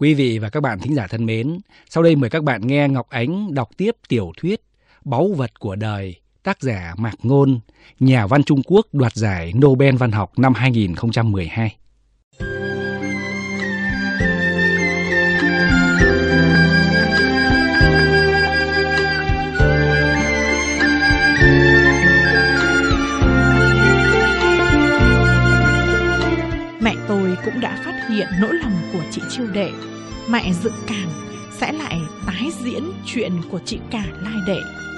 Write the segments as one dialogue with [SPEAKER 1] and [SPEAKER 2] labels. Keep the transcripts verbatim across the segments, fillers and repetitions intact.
[SPEAKER 1] Quý vị và các bạn thính giả thân mến, sau đây mời các bạn nghe Ngọc Ánh đọc tiếp tiểu thuyết Báu vật của đời, tác giả Mạc Ngôn, nhà văn Trung Quốc đoạt giải Nobel văn học năm hai không một hai.
[SPEAKER 2] Mẹ tôi cũng đã phát hiện nỗi lòng của chị Chiêu Đệ. Mẹ dự cảm sẽ lại tái diễn chuyện của chị cả Lai Đệ.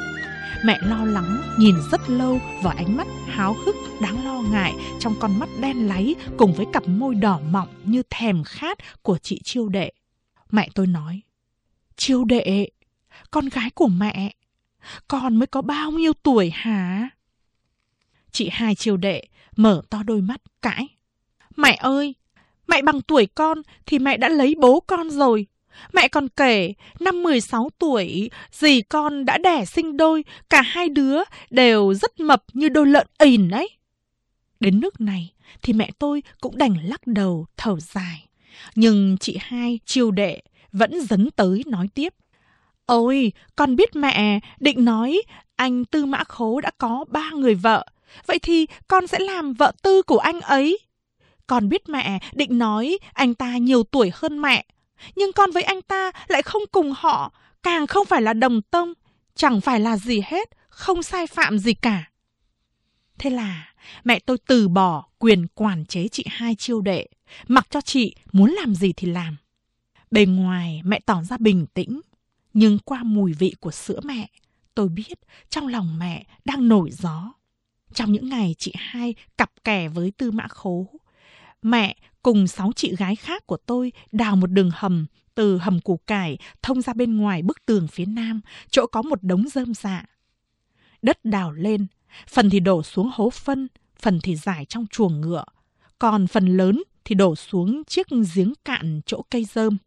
[SPEAKER 2] Mẹ lo lắng nhìn rất lâu vào ánh mắt háo hức đáng lo ngại trong con mắt đen láy cùng với cặp môi đỏ mọng như thèm khát của chị Chiêu Đệ. Mẹ tôi nói: Chiêu Đệ, con gái của mẹ, con mới có bao nhiêu tuổi hả? Chị hai Chiêu Đệ mở to đôi mắt cãi: Mẹ ơi, mẹ bằng tuổi con thì mẹ đã lấy bố con rồi. Mẹ còn kể năm mười sáu tuổi, dì con đã đẻ sinh đôi, cả hai đứa đều rất mập như đôi lợn ỉn ấy. Đến nước này thì mẹ tôi cũng đành lắc đầu thở dài. Nhưng chị hai Chiêu Đệ vẫn dấn tới nói tiếp: Ôi, con biết mẹ định nói anh Tư Mã Khố đã có ba người vợ. Vậy thì con sẽ làm vợ tư của anh ấy. Con biết mẹ định nói anh ta nhiều tuổi hơn mẹ, nhưng con với anh ta lại không cùng họ, càng không phải là đồng tông, chẳng phải là gì hết, không sai phạm gì cả. Thế là mẹ tôi từ bỏ quyền quản chế chị hai Chiêu Đệ, mặc cho chị muốn làm gì thì làm. Bề ngoài mẹ tỏ ra bình tĩnh, nhưng qua mùi vị của sữa mẹ, tôi biết trong lòng mẹ đang nổi gió. Trong những ngày chị hai cặp kè với Tư Mã Khố, mẹ cùng sáu chị gái khác của tôi đào một đường hầm từ hầm củ cải thông ra bên ngoài bức tường phía nam, chỗ có một đống rơm rạ. Đất đào lên, phần thì đổ xuống hố phân, phần thì rải trong chuồng ngựa, còn phần lớn thì đổ xuống chiếc giếng cạn chỗ cây rơm.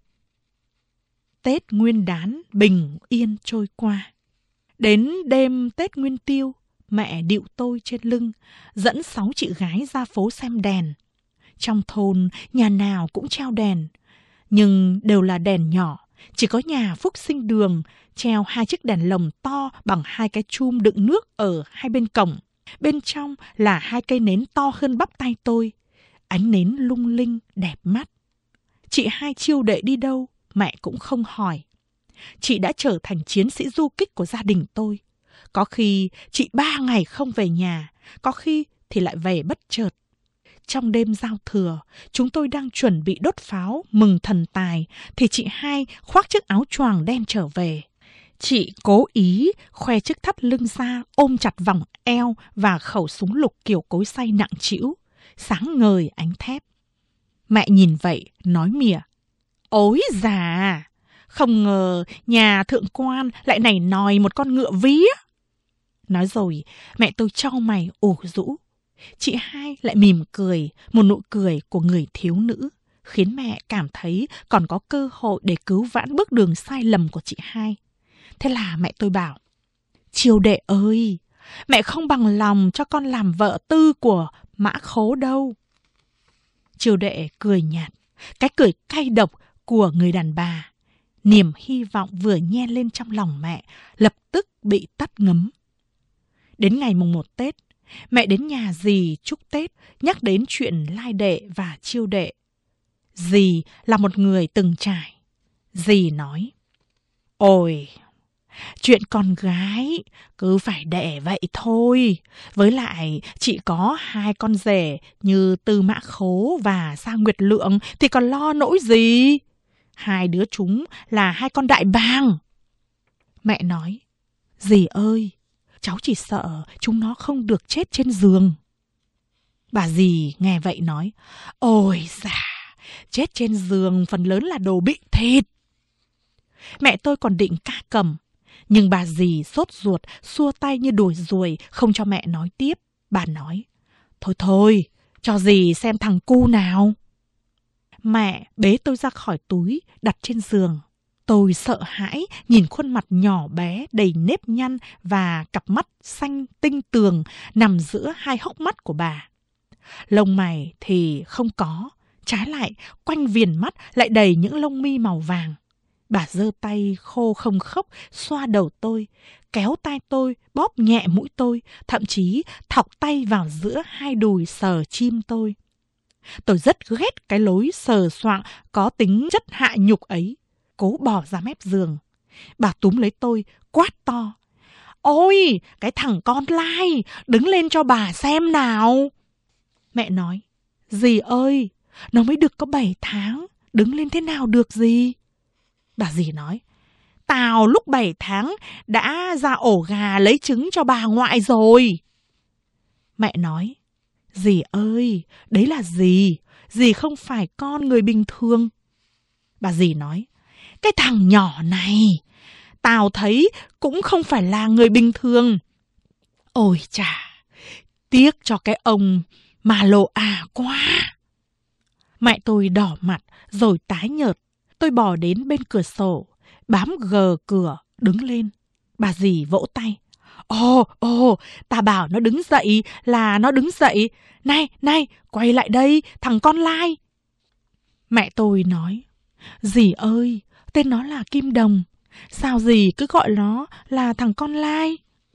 [SPEAKER 2] Tết Nguyên Đán bình yên trôi qua. Đến đêm Tết Nguyên Tiêu, mẹ điệu tôi trên lưng, dẫn sáu chị gái ra phố xem đèn. Trong thôn, nhà nào cũng treo đèn, nhưng đều là đèn nhỏ. Chỉ có nhà Phúc Sinh Đường treo hai chiếc đèn lồng to bằng hai cái chum đựng nước ở hai bên cổng. Bên trong là hai cây nến to hơn bắp tay tôi. Ánh nến lung linh, đẹp mắt. Chị hai Chiêu Đệ đi đâu, mẹ cũng không hỏi. Chị đã trở thành chiến sĩ du kích của gia đình tôi. Có khi chị ba ngày không về nhà, có khi thì lại về bất chợt. Trong đêm giao thừa, chúng tôi đang chuẩn bị đốt pháo mừng thần tài, thì chị hai khoác chiếc áo choàng đen trở về. Chị cố ý khoe chiếc thắt lưng ra, ôm chặt vòng eo và khẩu súng lục kiểu cối xay nặng trĩu, sáng ngời ánh thép. Mẹ nhìn vậy, nói mỉa: Ối già, không ngờ nhà thượng quan lại nảy nòi một con ngựa vía. Nói rồi, mẹ tôi chau mày ủ rũ. Chị hai lại mỉm cười, một nụ cười của người thiếu nữ, khiến mẹ cảm thấy còn có cơ hội để cứu vãn bước đường sai lầm của chị hai. Thế là mẹ tôi bảo: Chiêu Đệ ơi, mẹ không bằng lòng cho con làm vợ tư của Mã Khố đâu. Chiêu Đệ cười nhạt, cái cười cay độc của người đàn bà. Niềm hy vọng vừa nhen lên trong lòng mẹ lập tức bị tắt ngấm. Đến ngày mùng một Tết, mẹ đến nhà dì chúc Tết, nhắc đến chuyện Lai Đệ và Chiêu Đệ. Dì là một người từng trải. Dì nói: Ôi, chuyện con gái cứ phải đẻ vậy thôi. Với lại chị có hai con rể như Tư Mã Khố và Sa Nguyệt Lượng thì còn lo nỗi gì. Hai đứa chúng là hai con đại bàng. Mẹ nói: Dì ơi, cháu chỉ sợ chúng nó không được chết trên giường. Bà dì nghe vậy nói: Ôi dà, chết trên giường phần lớn là đồ bị thịt. Mẹ tôi còn định ca cầm, nhưng bà dì sốt ruột, xua tay như đuổi ruồi, không cho mẹ nói tiếp. Bà nói: Thôi thôi, cho dì xem thằng cu nào. Mẹ bế tôi ra khỏi túi, đặt trên giường. Tôi sợ hãi nhìn khuôn mặt nhỏ bé đầy nếp nhăn và cặp mắt xanh tinh tường nằm giữa hai hốc mắt của bà. Lông mày thì không có, Trái lại, quanh viền mắt lại đầy những lông mi màu vàng. Bà giơ tay khô không khốc xoa đầu tôi, kéo tai tôi, bóp nhẹ mũi tôi, thậm chí thọc tay vào giữa hai đùi sờ chim tôi. Tôi rất ghét cái lối sờ soạng có tính chất hạ nhục ấy, cố bỏ ra mép giường. Bà túm lấy tôi, quát to. Ôi, cái thằng con lai, đứng lên cho bà xem nào. Mẹ nói, dì ơi, nó mới được có bảy tháng, đứng lên thế nào được gì? Bà dì nói, tao lúc bảy tháng đã ra ổ gà lấy trứng cho bà ngoại rồi. Mẹ nói, dì ơi, đấy là dì, dì không phải con người bình thường. Bà dì nói, cái thằng nhỏ này, tao thấy cũng không phải là người bình thường. Ôi chà, tiếc cho cái ông mà lộ à quá. Mẹ tôi đỏ mặt rồi tái nhợt. Tôi bò đến bên cửa sổ, bám gờ cửa, đứng lên. Bà dì vỗ tay. Ồ, ồ, ta bảo nó đứng dậy là nó đứng dậy. Này, này, quay lại đây, thằng con lai. Mẹ tôi nói, dì ơi, tên nó là Kim Đồng. Sao dì cứ gọi nó là thằng con lai?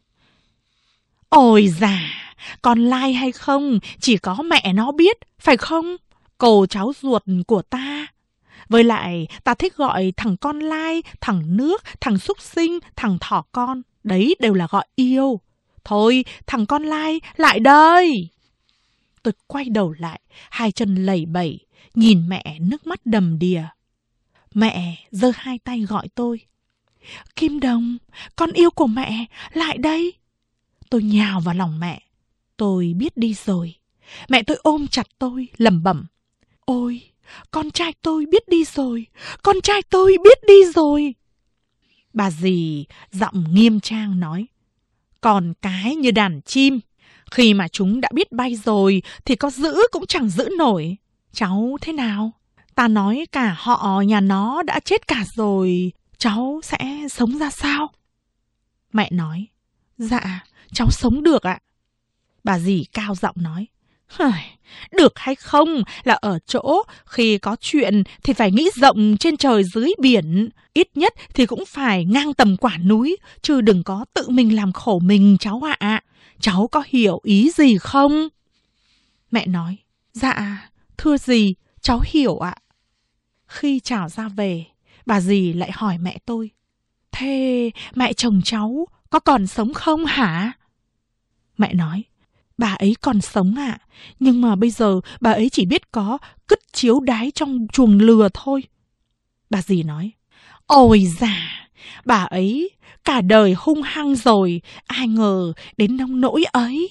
[SPEAKER 2] Ôi dà, con lai hay không, chỉ có mẹ nó biết, phải không? Cô cháu ruột của ta. Với lại, ta thích gọi thằng con lai, thằng nước, thằng súc sinh, thằng thỏ con. Đấy đều là gọi yêu. Thôi, thằng con lai, lại đây. Tôi quay đầu lại, hai chân lẩy bẩy, nhìn mẹ nước mắt đầm đìa. Mẹ giơ hai tay gọi tôi. Kim Đồng, con yêu của mẹ, lại đây. Tôi nhào vào lòng mẹ. Tôi biết đi rồi. Mẹ tôi ôm chặt tôi, lẩm bẩm. Ôi, con trai tôi biết đi rồi, con trai tôi biết đi rồi. Bà dì giọng nghiêm trang nói, còn cái như đàn chim, khi mà chúng đã biết bay rồi thì có giữ cũng chẳng giữ nổi. Cháu thế nào? Ta nói cả họ nhà nó đã chết cả rồi, cháu sẽ sống ra sao? Mẹ nói, dạ, cháu sống được ạ. Bà dì cao giọng nói, được hay không là ở chỗ khi có chuyện thì phải nghĩ rộng trên trời dưới biển. Ít nhất thì cũng phải ngang tầm quả núi, chứ đừng có tự mình làm khổ mình cháu ạ. Cháu có hiểu ý gì không? Mẹ nói, dạ, thưa dì, cháu hiểu ạ. Khi chào ra về, bà dì lại hỏi mẹ tôi, thế mẹ chồng cháu có còn sống không hả? Mẹ nói, bà ấy còn sống ạ, à, nhưng mà bây giờ bà ấy chỉ biết có cứt chiếu đái trong chuồng lừa thôi. Bà dì nói, ôi dà, bà ấy cả đời hung hăng rồi, ai ngờ đến nông nỗi ấy.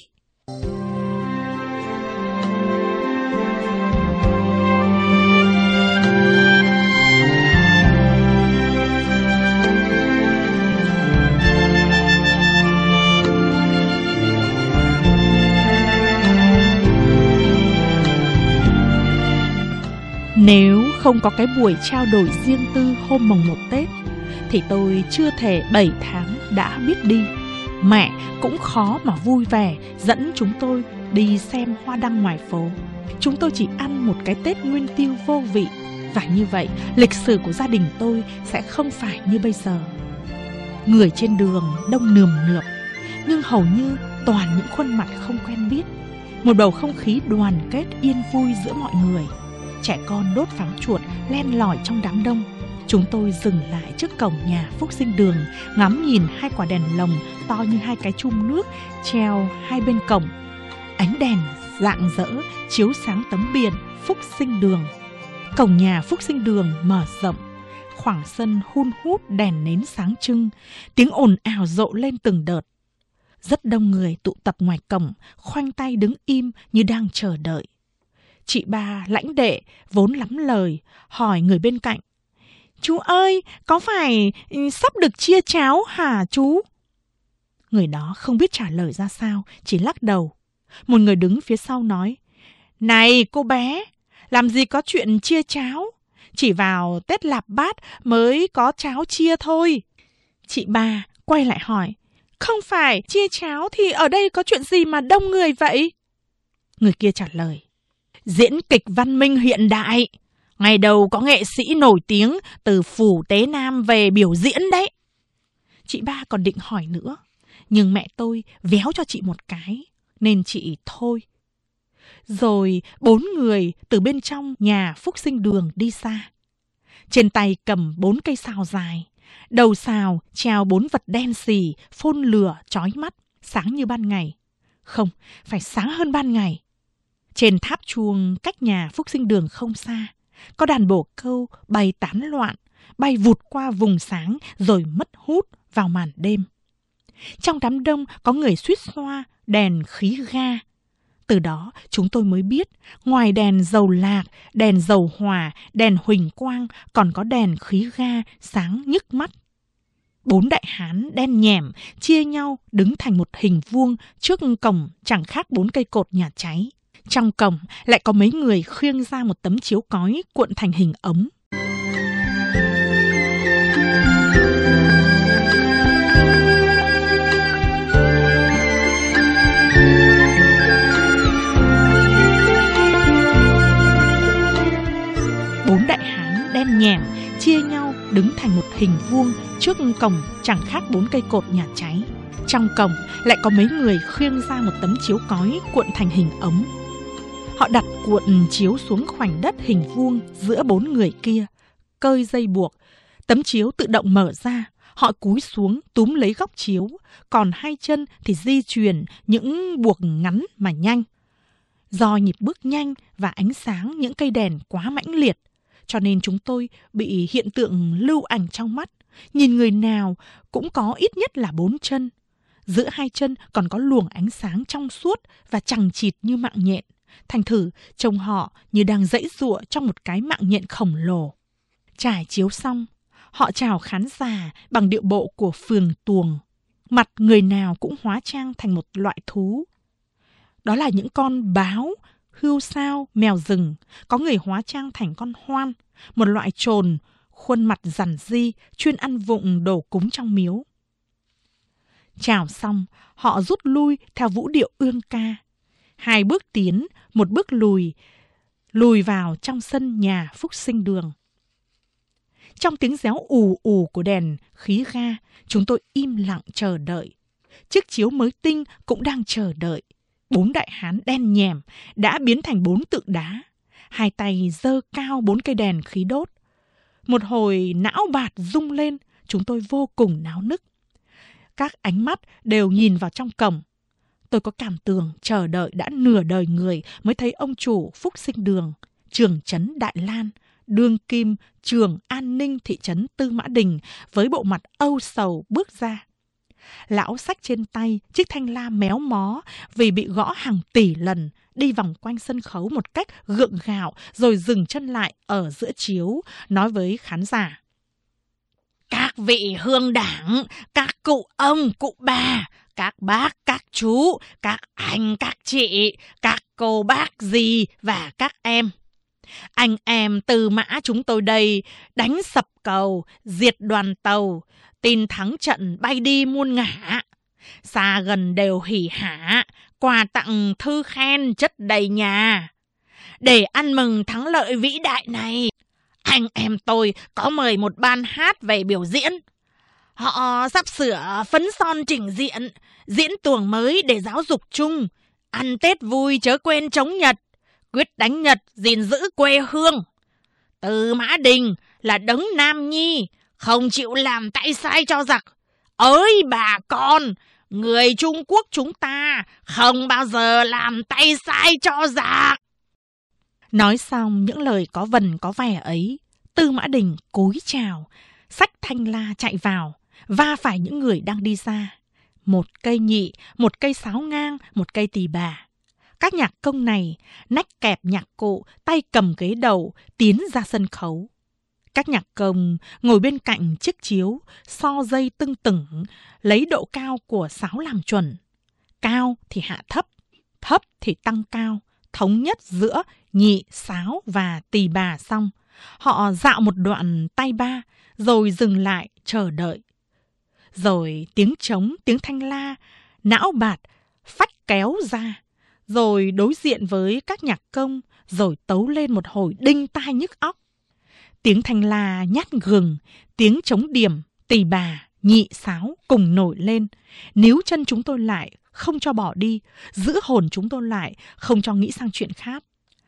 [SPEAKER 2] Nếu không có cái buổi trao đổi riêng tư hôm mồng một Tết thì tôi chưa thể bảy tháng đã biết đi. Mẹ cũng khó mà vui vẻ dẫn chúng tôi đi xem hoa đăng ngoài phố. Chúng tôi chỉ ăn một cái Tết Nguyên Tiêu vô vị. Và như vậy, lịch sử của gia đình tôi sẽ không phải như bây giờ. Người trên đường đông nườm nượp, nhưng hầu như toàn những khuôn mặt không quen biết. Một bầu không khí đoàn kết yên vui giữa mọi người. Trẻ con đốt pháo chuột len lỏi trong đám đông. Chúng tôi dừng lại trước cổng nhà Phúc Sinh Đường, ngắm nhìn hai quả đèn lồng to như hai cái chum nước treo hai bên cổng. Ánh đèn rạng rỡ chiếu sáng tấm biển Phúc Sinh Đường. Cổng nhà Phúc Sinh Đường mở rộng, khoảng sân hun hút đèn nến sáng trưng, tiếng ồn ào rộ lên từng đợt. Rất đông người tụ tập ngoài cổng, khoanh tay đứng im như đang chờ đợi. Chị ba lãnh đệ vốn lắm lời, hỏi người bên cạnh, chú ơi, có phải sắp được chia cháo hả chú? Người đó không biết trả lời ra sao, chỉ lắc đầu. Một người đứng phía sau nói, này cô bé, làm gì có chuyện chia cháo, chỉ vào Tết Lạp Bát mới có cháo chia thôi. Chị ba quay lại hỏi, không phải chia cháo thì ở đây có chuyện gì mà đông người vậy? Người kia trả lời, Diễn kịch văn minh hiện đại. Ngày đầu có nghệ sĩ nổi tiếng từ Phủ Tế Nam về biểu diễn đấy. Chị ba còn định hỏi nữa, nhưng mẹ tôi véo cho chị một cái, nên chị thôi. Rồi bốn người từ bên trong nhà Phúc Sinh Đường đi xa. Trên tay cầm bốn cây sào dài, đầu sào treo bốn vật đen xì, phun lửa chói mắt, sáng như ban ngày. Không, phải sáng hơn ban ngày. Trên tháp chuông cách nhà Phúc Sinh Đường không xa, có đàn bồ câu bay tán loạn, bay vụt qua vùng sáng rồi mất hút vào màn đêm. Trong đám đông có người suýt xoa đèn khí ga. Từ đó chúng tôi mới biết, ngoài đèn dầu lạc, đèn dầu hỏa, đèn huỳnh quang, còn có đèn khí ga sáng nhức mắt. Bốn đại hán đen nhẻm chia nhau đứng thành một hình vuông trước cổng, chẳng khác bốn cây cột nhà cháy. Trong cổng lại có mấy người khiêng ra một tấm chiếu cói cuộn thành hình ống. Bốn đại hán đen nhẻm chia nhau đứng thành một hình vuông trước cổng, chẳng khác bốn cây cột nhà cháy. Trong cổng lại có mấy người khiêng ra một tấm chiếu cói cuộn thành hình ống. Họ đặt cuộn chiếu xuống khoảnh đất hình vuông giữa bốn người kia, cơi dây buộc. Tấm chiếu tự động mở ra, họ cúi xuống túm lấy góc chiếu, còn hai chân thì di chuyển những buộc ngắn mà nhanh. Do nhịp bước nhanh và ánh sáng những cây đèn quá mãnh liệt, cho nên chúng tôi bị hiện tượng lưu ảnh trong mắt. Nhìn người nào cũng có ít nhất là bốn chân. Giữa hai chân còn có luồng ánh sáng trong suốt và chằng chịt như mạng nhện. Thành thử trông họ như đang giãy giụa trong một cái mạng nhện khổng lồ. Trải chiếu xong, họ chào khán giả bằng điệu bộ của phường tuồng. Mặt người nào cũng hóa trang thành một loại thú. Đó là những con báo, hươu sao, mèo rừng. Có người hóa trang thành con hoan, một loại trồn, khuôn mặt rằn ri, chuyên ăn vụng đồ cúng trong miếu. Chào xong, họ rút lui theo vũ điệu ương ca. Hai bước tiến, một bước lùi, lùi vào trong sân nhà Phúc Sinh Đường. Trong tiếng réo ù ù của đèn khí ga, chúng tôi im lặng chờ đợi. Chiếc chiếu mới tinh cũng đang chờ đợi. Bốn đại hán đen nhẻm đã biến thành bốn tượng đá. Hai tay giơ cao bốn cây đèn khí đốt. Một hồi não bạt rung lên, chúng tôi vô cùng náo nức. Các ánh mắt đều nhìn vào trong cổng. Tôi có cảm tưởng chờ đợi đã nửa đời người mới thấy ông chủ Phúc Sinh Đường, trưởng trấn Đại Lan, đương kim trưởng an ninh thị trấn Tư Mã Đình với bộ mặt âu sầu bước ra. Lão xách trên tay chiếc thanh la méo mó vì bị gõ hàng tỷ lần, đi vòng quanh sân khấu một cách gượng gạo rồi dừng chân lại ở giữa chiếu, nói với khán giả. Các vị hương đảng, các cụ ông, cụ bà, các bác, các chú, các anh, các chị, các cô bác dì và các em. Anh em Tư Mã chúng tôi đây đánh sập cầu, diệt đoàn tàu, tin thắng trận bay đi muôn ngả. Xa gần đều hỉ hả, quà tặng thư khen chất đầy nhà. Để ăn mừng thắng lợi vĩ đại này, anh em tôi có mời một ban hát về biểu diễn. Họ sắp sửa phấn son chỉnh diện, diễn tuồng mới để giáo dục chung. Ăn Tết vui chớ quên chống Nhật, quyết đánh Nhật gìn giữ quê hương. Tư Mã Đình là đấng nam nhi, không chịu làm tay sai cho giặc. Ơi bà con, người Trung Quốc chúng ta không bao giờ làm tay sai cho giặc. Nói xong những lời có vần có vẻ ấy, Tư Mã Đình cúi chào, xách thanh la chạy vào, va phải những người đang đi ra. Một cây nhị, một cây sáo ngang, một cây tỳ bà. Các nhạc công này nách kẹp nhạc cụ, tay cầm ghế đầu, tiến ra sân khấu. Các nhạc công ngồi bên cạnh chiếc chiếu, so dây tưng tửng, lấy độ cao của sáo làm chuẩn. Cao thì hạ thấp, thấp thì tăng cao, thống nhất giữa nhị, sáo và tỳ bà xong. Họ dạo một đoạn tay ba, rồi dừng lại chờ đợi. Rồi tiếng trống, tiếng thanh la, não bạt, phách kéo ra. rồi đối diện với các nhạc công, rồi tấu lên một hồi đinh tai nhức óc. Tiếng thanh la nhát gừng, tiếng trống điểm, tỳ bà, nhị sáo cùng nổi lên, níu chân chúng tôi lại, không cho bỏ đi, giữ hồn chúng tôi lại, không cho nghĩ sang chuyện khác.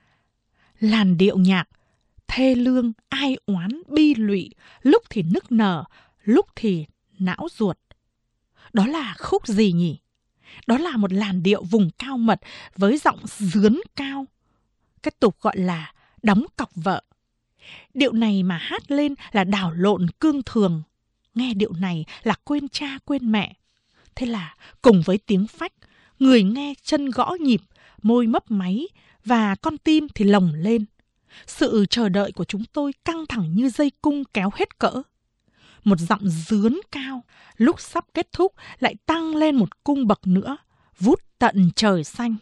[SPEAKER 2] Làn điệu nhạc thê lương, ai oán, bi lụy, lúc thì nức nở, lúc thì não ruột. Đó là khúc gì nhỉ? Đó là một làn điệu vùng cao mật với giọng dướn cao, cái tục gọi là đóng cọc vợ. Điệu này mà hát lên là đảo lộn cương thường, nghe điệu này là quên cha quên mẹ. Thế là cùng với tiếng phách, người nghe chân gõ nhịp, môi mấp máy và con tim thì lồng lên. Sự chờ đợi của chúng tôi căng thẳng như dây cung kéo hết cỡ. Một giọng dướn cao, lúc sắp kết thúc lại tăng lên một cung bậc nữa, vút tận trời xanh.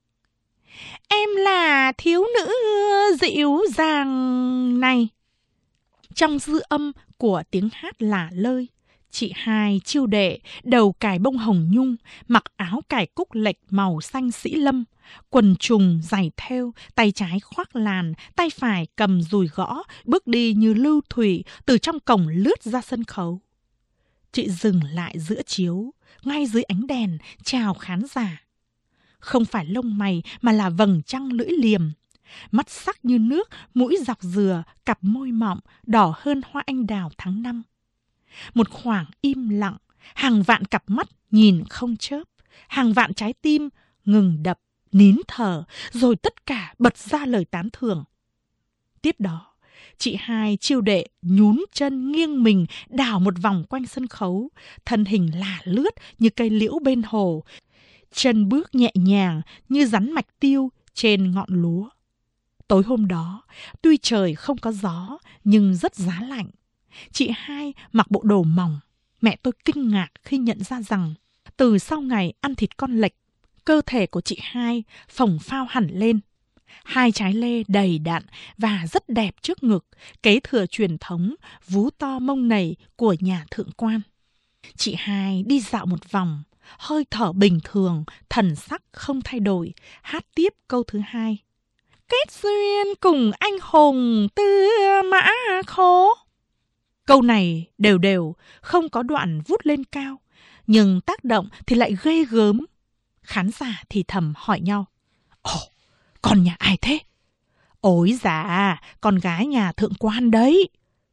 [SPEAKER 2] Em là thiếu nữ dịu dàng này. Trong dư âm của tiếng hát lả lơi, chị hai chiêu đệ, đầu cài bông hồng nhung, mặc áo cài cúc lệch màu xanh sĩ lâm, quần trùng giày thêu, tay trái khoác làn, tay phải cầm dùi gõ, bước đi như lưu thủy từ trong cổng lướt ra sân khấu. Chị dừng lại giữa chiếu, ngay dưới ánh đèn, chào khán giả. Không phải lông mày mà là vầng trăng lưỡi liềm, mắt sắc như nước, mũi dọc dừa, cặp môi mọng, đỏ hơn hoa anh đào tháng năm. Một khoảng im lặng, hàng vạn cặp mắt nhìn không chớp, hàng vạn trái tim ngừng đập, nín thở, rồi tất cả bật ra lời tán thưởng. Tiếp đó, chị hai chiêu đệ nhún chân nghiêng mình đảo một vòng quanh sân khấu, thân hình lả lướt như cây liễu bên hồ, chân bước nhẹ nhàng như rắn mạch tiêu trên ngọn lúa. Tối hôm đó, tuy trời không có gió nhưng rất giá lạnh. Chị hai mặc bộ đồ mỏng. Mẹ tôi kinh ngạc khi nhận ra rằng từ sau ngày ăn thịt con lệch, cơ thể của chị hai phồng phao hẳn lên. Hai trái lê đầy đặn và rất đẹp trước ngực, kế thừa truyền thống vú to mông nầy của nhà thượng quan. Chị hai đi dạo một vòng, hơi thở bình thường, thần sắc không thay đổi, hát tiếp câu thứ hai. Kết duyên cùng anh hùng Tư Mã Khố. Câu này đều đều, không có đoạn vút lên cao, nhưng tác động thì lại ghê gớm. Khán giả thì thầm hỏi nhau. Ồ, con nhà ai thế? Ôi dạ, con gái nhà thượng quan đấy.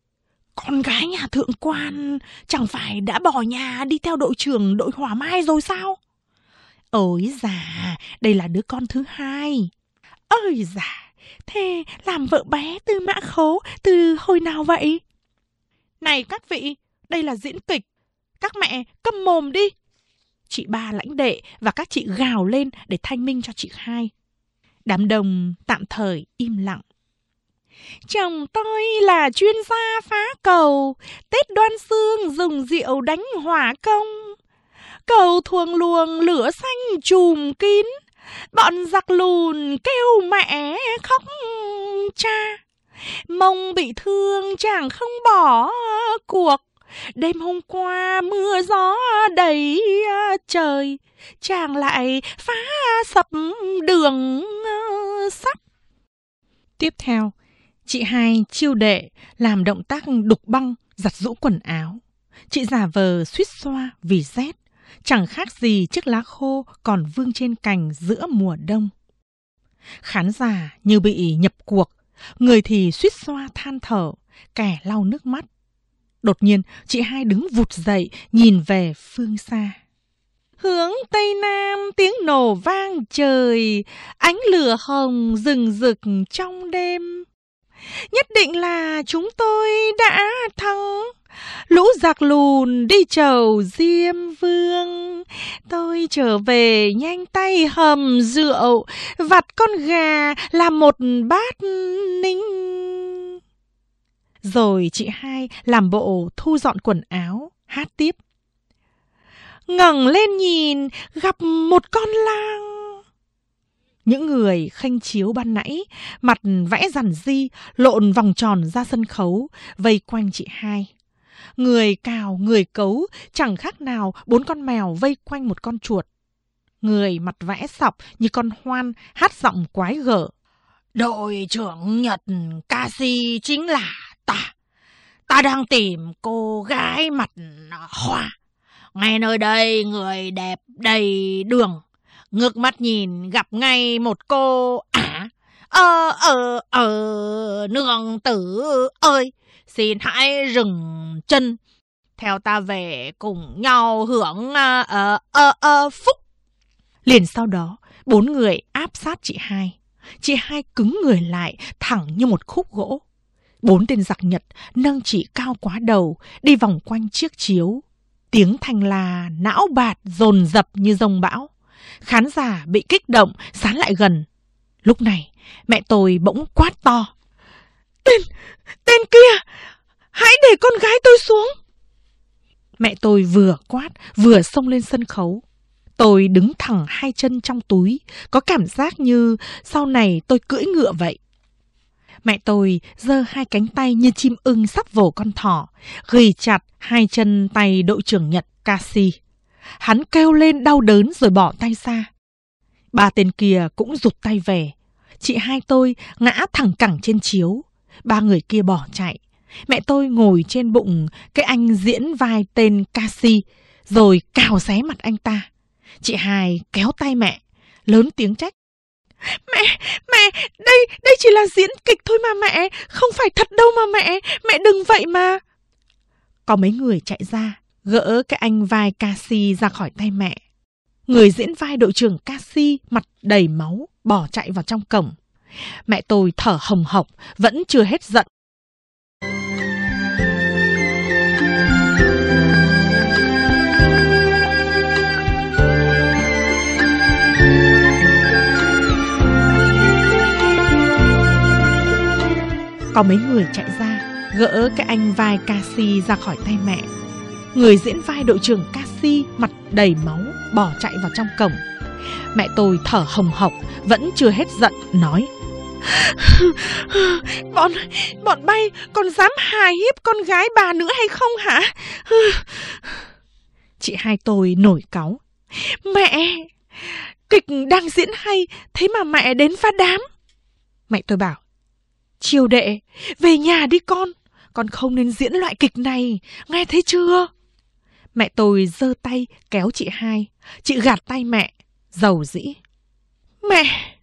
[SPEAKER 2] Con gái nhà thượng quan chẳng phải đã bỏ nhà đi theo đội trưởng đội hỏa mai rồi sao? Ôi dạ, đây là đứa con thứ hai. Ôi dạ, thế làm vợ bé Tư Mã Khố từ hồi nào vậy? Này các vị, đây là diễn kịch. Các mẹ câm mồm đi. Chị ba lãnh đệ và các chị gào lên để thanh minh cho chị hai. Đám đông tạm thời im lặng. Chồng tôi là chuyên gia phá cầu. Tết Đoan Sương dùng rượu đánh hỏa công. Cầu thuồng luồng lửa xanh trùm kín. Bọn giặc lùn kêu mẹ khóc cha. Mông bị thương chàng không bỏ cuộc. Đêm hôm qua mưa gió đầy trời, chàng lại phá sập đường sắt. Tiếp theo, chị hai chiêu đệ làm động tác đục băng giặt giũ quần áo. Chị giả vờ suýt xoa vì rét, chẳng khác gì chiếc lá khô còn vương trên cành giữa mùa đông. Khán giả như bị nhập cuộc, người thì suýt xoa than thở, kẻ lau nước mắt. Đột nhiên, chị hai đứng vụt dậy, nhìn về phương xa. Hướng Tây Nam tiếng nổ vang trời, ánh lửa hồng rừng rực trong đêm. Nhất định là chúng tôi đã thắng. Lũ giặc lùn đi chầu Diêm Vương. Tôi trở về nhanh tay hầm rượu, vặt con gà làm một bát ninh. Rồi chị hai làm bộ thu dọn quần áo, hát tiếp. Ngẩng lên nhìn, gặp một con lang. Những người khênh chiếu ban nãy, mặt vẽ rằn ri, lộn vòng tròn ra sân khấu, vây quanh chị hai. Người cào, người cấu, chẳng khác nào bốn con mèo vây quanh một con chuột. người mặt vẽ sọc như con hoan, hát giọng quái gở. Đội trưởng Nhật Cassie chính là ta. Ta đang tìm cô gái mặt hoa. Ngay nơi đây người đẹp đầy đường. Ngước mắt nhìn gặp ngay một cô ả. Ờ ờ ờ nương tử ơi, xin hãy dừng chân, theo ta về cùng nhau hưởng ờ ờ ờ ờ phúc. Liền sau đó, bốn người áp sát chị hai. Chị hai cứng người lại, thẳng như một khúc gỗ. Bốn tên giặc Nhật nâng chị cao quá đầu, đi vòng quanh chiếc chiếu. Tiếng thanh la não bạt dồn dập như dông bão. Khán giả bị kích động, sán lại gần. Lúc này, mẹ tôi bỗng quát to. Tên, tên kia, hãy để con gái tôi xuống. Mẹ tôi vừa quát, vừa xông lên sân khấu. Tôi đứng thẳng hai chân trong túi, có cảm giác như sau này tôi cưỡi ngựa vậy. Mẹ tôi giơ hai cánh tay như chim ưng sắp vồ con thỏ, ghì chặt hai chân tay đội trưởng Nhật Cassie. Hắn kêu lên đau đớn rồi bỏ tay ra. Ba tên kia cũng rụt tay về. Chị hai tôi ngã thẳng cẳng trên chiếu. Ba người kia bỏ chạy. Mẹ tôi ngồi trên bụng cái anh diễn vai tên Cassie, rồi cào xé mặt anh ta. Chị hai kéo tay mẹ, lớn tiếng trách. Mẹ, mẹ, đây, đây chỉ là diễn kịch thôi mà mẹ, không phải thật đâu mà mẹ, mẹ đừng vậy mà. Có mấy người chạy ra, gỡ cái anh vai Cassie ra khỏi tay mẹ. Người diễn vai đội trưởng Cassie mặt đầy máu, bỏ chạy vào trong cổng. Mẹ tôi thở hồng hộc, vẫn chưa hết giận. Có mấy người chạy ra, gỡ cái anh vai Cassie ra khỏi tay mẹ. Người diễn vai đội trưởng Cassie mặt đầy máu, bỏ chạy vào trong cổng. Mẹ tôi thở hồng hộc, vẫn chưa hết giận, nói. Bọn, bọn bay còn dám hài hiếp con gái bà nữa hay không hả? Chị hai tôi nổi cáu. Mẹ, kịch đang diễn hay, thế mà mẹ đến phá đám. Mẹ tôi bảo. Chiêu đệ, về nhà đi con. Con không nên diễn loại kịch này, nghe thấy chưa? Mẹ tôi giơ tay kéo chị hai. Chị gạt tay mẹ, dầu dĩ. Mẹ,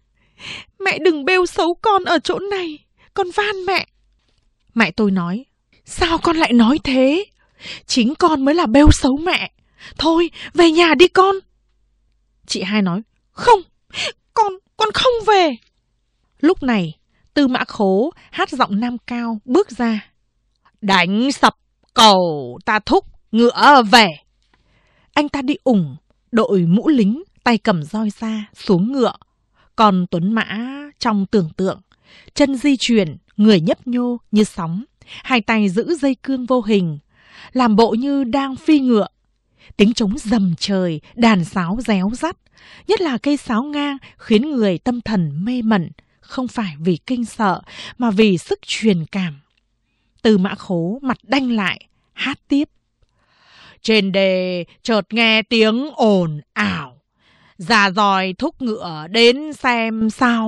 [SPEAKER 2] mẹ đừng bêu xấu con ở chỗ này, con van mẹ. Mẹ tôi nói. Sao con lại nói thế? Chính con mới là bêu xấu mẹ. Thôi, về nhà đi con. Chị hai nói. Không, con, con không về. Lúc này, Tư Mã Khố hát giọng nam cao bước ra. Đánh sập cầu ta thúc ngựa về. Anh ta đi ủng, đội mũ lính, tay cầm roi ra, xuống ngựa. Còn Tuấn Mã trong tưởng tượng, chân di chuyển, người nhấp nhô như sóng, hai tay giữ dây cương vô hình, làm bộ như đang phi ngựa. Tiếng trống rầm trời, đàn sáo réo rắt, nhất là cây sáo ngang khiến người tâm thần mê mẩn, không phải vì kinh sợ mà vì sức truyền cảm. Tư Mã Khố mặt đanh lại, hát tiếp. Trên đê chợt nghe tiếng ồn ào, già dòi thúc ngựa đến xem sao.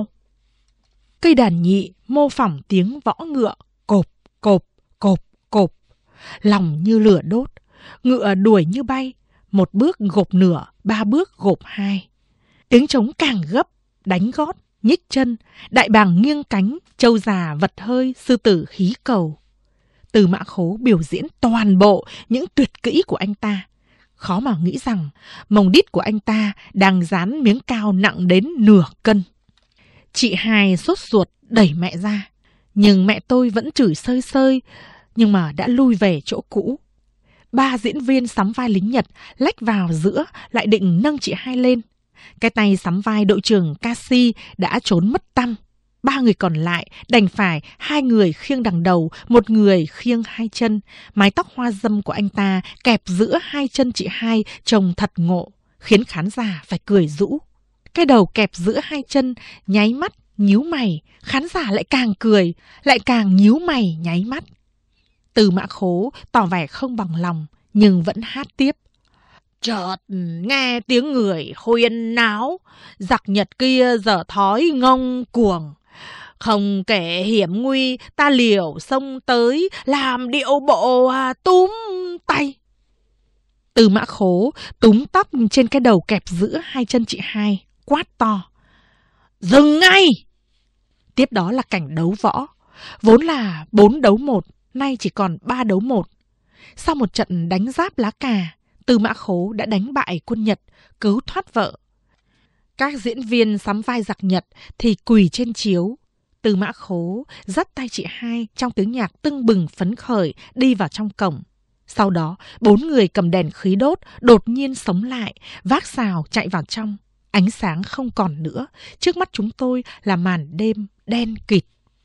[SPEAKER 2] Cây đàn nhị mô phỏng tiếng võ ngựa, cộp, cộp, cộp, cộp. Lòng như lửa đốt, ngựa đuổi như bay, một bước gộp nửa, ba bước gộp hai. Tiếng trống càng gấp, đánh gót, nhích chân, đại bàng nghiêng cánh, trâu già vật hơi, sư tử khí cầu. Tư Mã Khố biểu diễn toàn bộ những tuyệt kỹ của anh ta. Khó mà nghĩ rằng mông đít của anh ta đang dán miếng cao nặng đến nửa cân. Chị hai sốt ruột đẩy mẹ ra, nhưng mẹ tôi vẫn chửi sơi sơi, nhưng mà đã lui về chỗ cũ. Ba diễn viên sắm vai lính Nhật lách vào giữa, lại định nâng chị hai lên. Cái tay sắm vai đội trưởng Cassie đã trốn mất tăm. Ba người còn lại đành phải hai người khiêng đằng đầu, một người khiêng hai chân. Mái tóc hoa dâm của anh ta kẹp giữa hai chân chị hai trông thật ngộ, khiến khán giả phải cười rũ. Cái đầu kẹp giữa hai chân nháy mắt, nhíu mày, khán giả lại càng cười, lại càng nhíu mày, nháy mắt. Tư Mã Khố tỏ vẻ không bằng lòng, nhưng vẫn hát tiếp. Chợt nghe tiếng người huyên náo, giặc Nhật kia dở thói ngông cuồng. Không kể hiểm nguy, ta liều xông tới, làm điệu bộ à, túm tay. Tư Mã Khố túm tóc trên cái đầu kẹp giữa hai chân chị hai, quát to: dừng ngay! Tiếp đó là cảnh đấu võ. Vốn là bốn đấu một, nay chỉ còn ba đấu một. Sau một trận đánh giáp lá cà, Tư Mã Khố đã đánh bại quân Nhật, cứu thoát vợ. Các diễn viên sắm vai giặc Nhật thì quỳ trên chiếu. Tư Mã Khố dắt tay chị hai trong tiếng nhạc tưng bừng phấn khởi đi vào trong cổng. Sau đó, bốn người cầm đèn khí đốt đột nhiên sống lại, vác sào chạy vào trong. Ánh sáng không còn nữa, trước mắt chúng tôi là màn đêm đen kịt.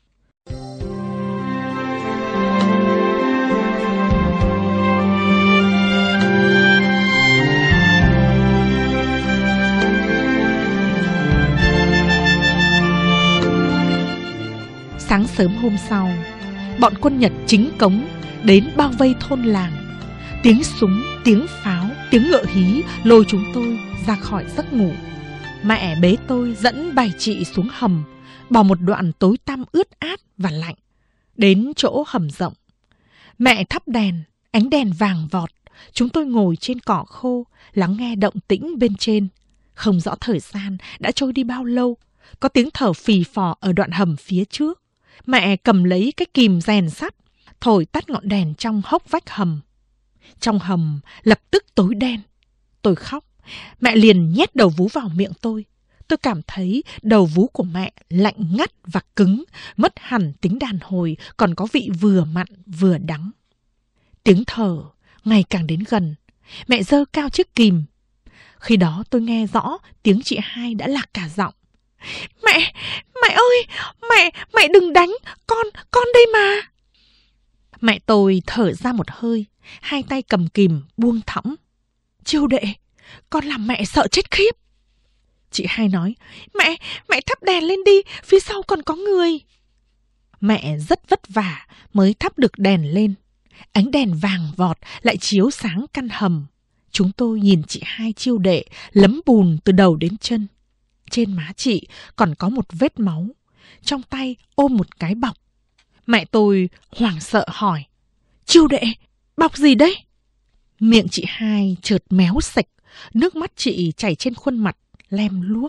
[SPEAKER 2] Sáng sớm hôm sau, bọn quân Nhật chính cống đến bao vây thôn làng. Tiếng súng, tiếng pháo, tiếng ngựa hí lôi chúng tôi ra khỏi giấc ngủ. Mẹ bế tôi dẫn bày chị xuống hầm, bỏ một đoạn tối tăm ướt át và lạnh. Đến chỗ hầm rộng, mẹ thắp đèn, ánh đèn vàng vọt. Chúng tôi ngồi trên cỏ khô, lắng nghe động tĩnh bên trên. Không rõ thời gian đã trôi đi bao lâu, có tiếng thở phì phò ở đoạn hầm phía trước. Mẹ cầm lấy cái kìm rèn sắt, thổi tắt ngọn đèn trong hốc vách hầm. Trong hầm lập tức tối đen. Tôi khóc. Mẹ liền nhét đầu vú vào miệng tôi. Tôi cảm thấy đầu vú của mẹ lạnh ngắt và cứng, mất hẳn tính đàn hồi, còn có vị vừa mặn vừa đắng. Tiếng thở ngày càng đến gần. Mẹ giơ cao chiếc kìm. Khi đó tôi nghe rõ tiếng chị hai đã lạc cả giọng. Mẹ, mẹ ơi, mẹ, mẹ đừng đánh, con, con đây mà. Mẹ tôi thở ra một hơi, hai tay cầm kìm buông thõng. Chiêu đệ, con làm mẹ sợ chết khiếp. Chị hai nói, mẹ, mẹ thắp đèn lên đi, phía sau còn có người. Mẹ rất vất vả mới thắp được đèn lên. Ánh đèn vàng vọt lại chiếu sáng căn hầm. Chúng tôi nhìn chị hai chiêu đệ lấm bùn từ đầu đến chân. Trên má chị còn có một vết máu, trong tay ôm một cái bọc. Mẹ tôi hoảng sợ hỏi, chiêu đệ, bọc gì đấy? Miệng chị hai chợt méo sạch, nước mắt chị chảy trên khuôn mặt lem luốc.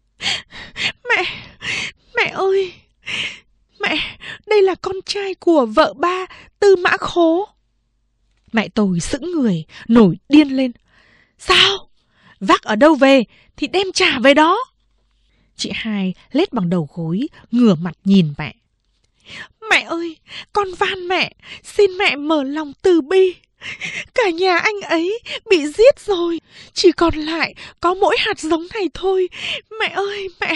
[SPEAKER 2] Mẹ, mẹ ơi, mẹ, đây là con trai của vợ ba, Tư Mã Khố. Mẹ tôi sững người, nổi điên lên. Sao? Vác ở đâu về thì đem trả về đó. Chị hai lết bằng đầu gối, ngửa mặt nhìn mẹ. Mẹ ơi, con van mẹ, xin mẹ mở lòng từ bi. Cả nhà anh ấy bị giết rồi, chỉ còn lại có mỗi hạt giống này thôi. Mẹ ơi, mẹ.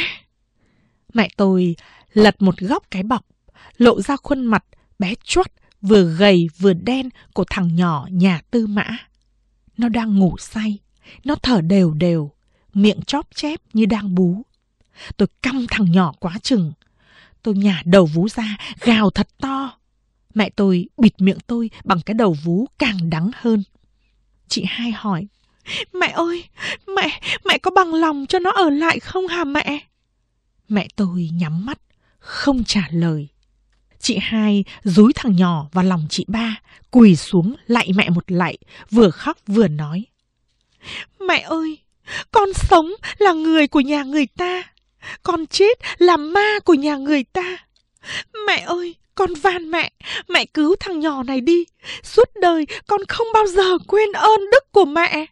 [SPEAKER 2] Mẹ tôi lật một góc cái bọc, lộ ra khuôn mặt bé choắt, vừa gầy vừa đen của thằng nhỏ nhà Tư Mã. Nó đang ngủ say, nó thở đều đều, miệng chóp chép như đang bú. Tôi căm thằng nhỏ quá chừng. Tôi nhả đầu vú ra, gào thật to. Mẹ tôi bịt miệng tôi bằng cái đầu vú càng đắng hơn. Chị hai hỏi, mẹ ơi, mẹ, mẹ có bằng lòng cho nó ở lại không hả mẹ? Mẹ tôi nhắm mắt, không trả lời. Chị hai dúi thằng nhỏ vào lòng chị ba, quỳ xuống lạy mẹ một lạy, vừa khóc vừa nói. Mẹ ơi, con sống là người của nhà người ta, con chết là ma của nhà người ta. Mẹ ơi, con van mẹ, mẹ cứu thằng nhỏ này đi. Suốt đời con không bao giờ quên ơn đức của mẹ.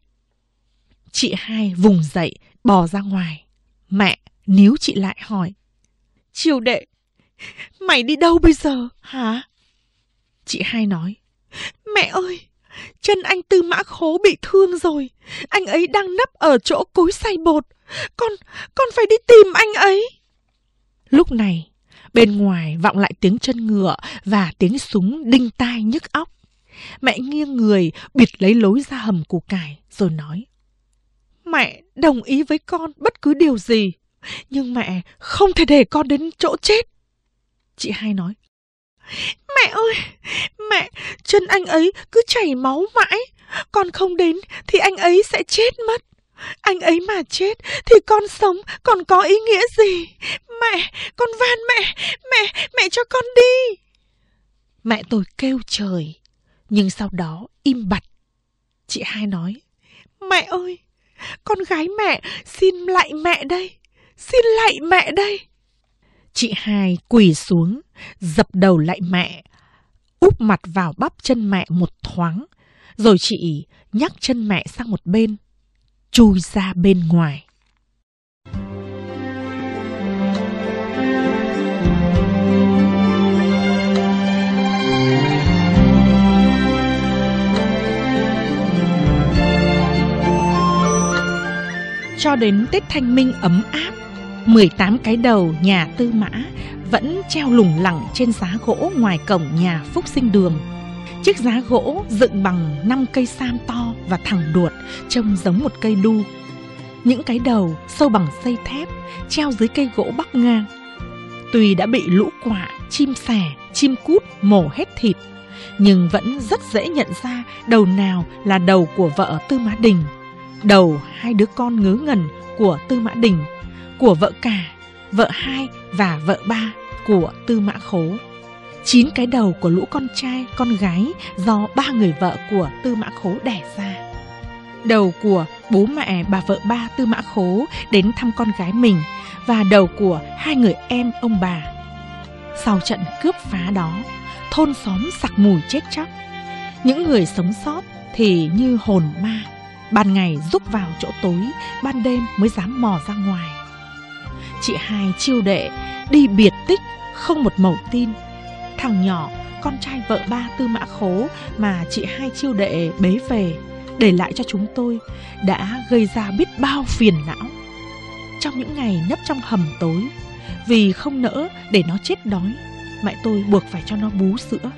[SPEAKER 2] Chị hai vùng dậy, bò ra ngoài. Mẹ níu chị lại hỏi, Chiêu đệ, mày đi đâu bây giờ hả? Chị hai nói, mẹ ơi, chân anh Tư Mã Khố bị thương rồi. Anh ấy đang nấp ở chỗ cối xay bột. Con, con phải đi tìm anh ấy. Lúc này, bên ngoài vọng lại tiếng chân ngựa và tiếng súng đinh tai nhức óc. Mẹ nghiêng người, bịt lấy lối ra hầm củ cải, rồi nói, mẹ đồng ý với con bất cứ điều gì, nhưng mẹ không thể để con đến chỗ chết. Chị hai nói, mẹ ơi, mẹ, chân anh ấy cứ chảy máu mãi, con không đến thì anh ấy sẽ chết mất. Anh ấy mà chết thì con sống còn có ý nghĩa gì? Mẹ, con van mẹ, mẹ, mẹ cho con đi. Mẹ tôi kêu trời, nhưng sau đó im bặt. Chị hai nói, mẹ ơi, con gái mẹ xin lạy mẹ đây, xin lạy mẹ đây. Chị hai quỳ xuống, dập đầu lạy mẹ, úp mặt vào bắp chân mẹ một thoáng, rồi chị nhắc chân mẹ sang một bên, chui ra bên ngoài. Cho đến Tết Thanh Minh ấm áp, mười tám cái đầu nhà Tư Mã vẫn treo lủng lẳng trên giá gỗ ngoài cổng nhà Phúc Sinh Đường. Chiếc giá gỗ dựng bằng năm cây sam to và thẳng đuột, trông giống một cây đu. Những cái đầu sâu bằng dây thép treo dưới cây gỗ bắc ngang. Tuy đã bị lũ quạ, chim sẻ, chim cút mổ hết thịt, nhưng vẫn rất dễ nhận ra đầu nào là đầu của vợ Tư Mã Đình, đầu hai đứa con ngớ ngẩn của Tư Mã Đình, của vợ cả, vợ hai và vợ ba của Tư Mã Khố. Chín cái đầu của lũ con trai, con gái do ba người vợ của Tư Mã Khố đẻ ra. Đầu của bố mẹ bà vợ ba Tư Mã Khố đến thăm con gái mình, và đầu của hai người em ông bà. Sau trận cướp phá đó, thôn xóm sặc mùi chết chóc. Những người sống sót thì như hồn ma, ban ngày rúc vào chỗ tối, ban đêm mới dám mò ra ngoài. Chị hai chiêu đệ đi biệt tích, không một mẩu tin. Thằng nhỏ, con trai vợ ba Tư Mã Khố mà chị hai chiêu đệ bế về, để lại cho chúng tôi, đã gây ra biết bao phiền não. Trong những ngày nấp trong hầm tối, vì không nỡ để nó chết đói, mẹ tôi buộc phải cho nó bú sữa.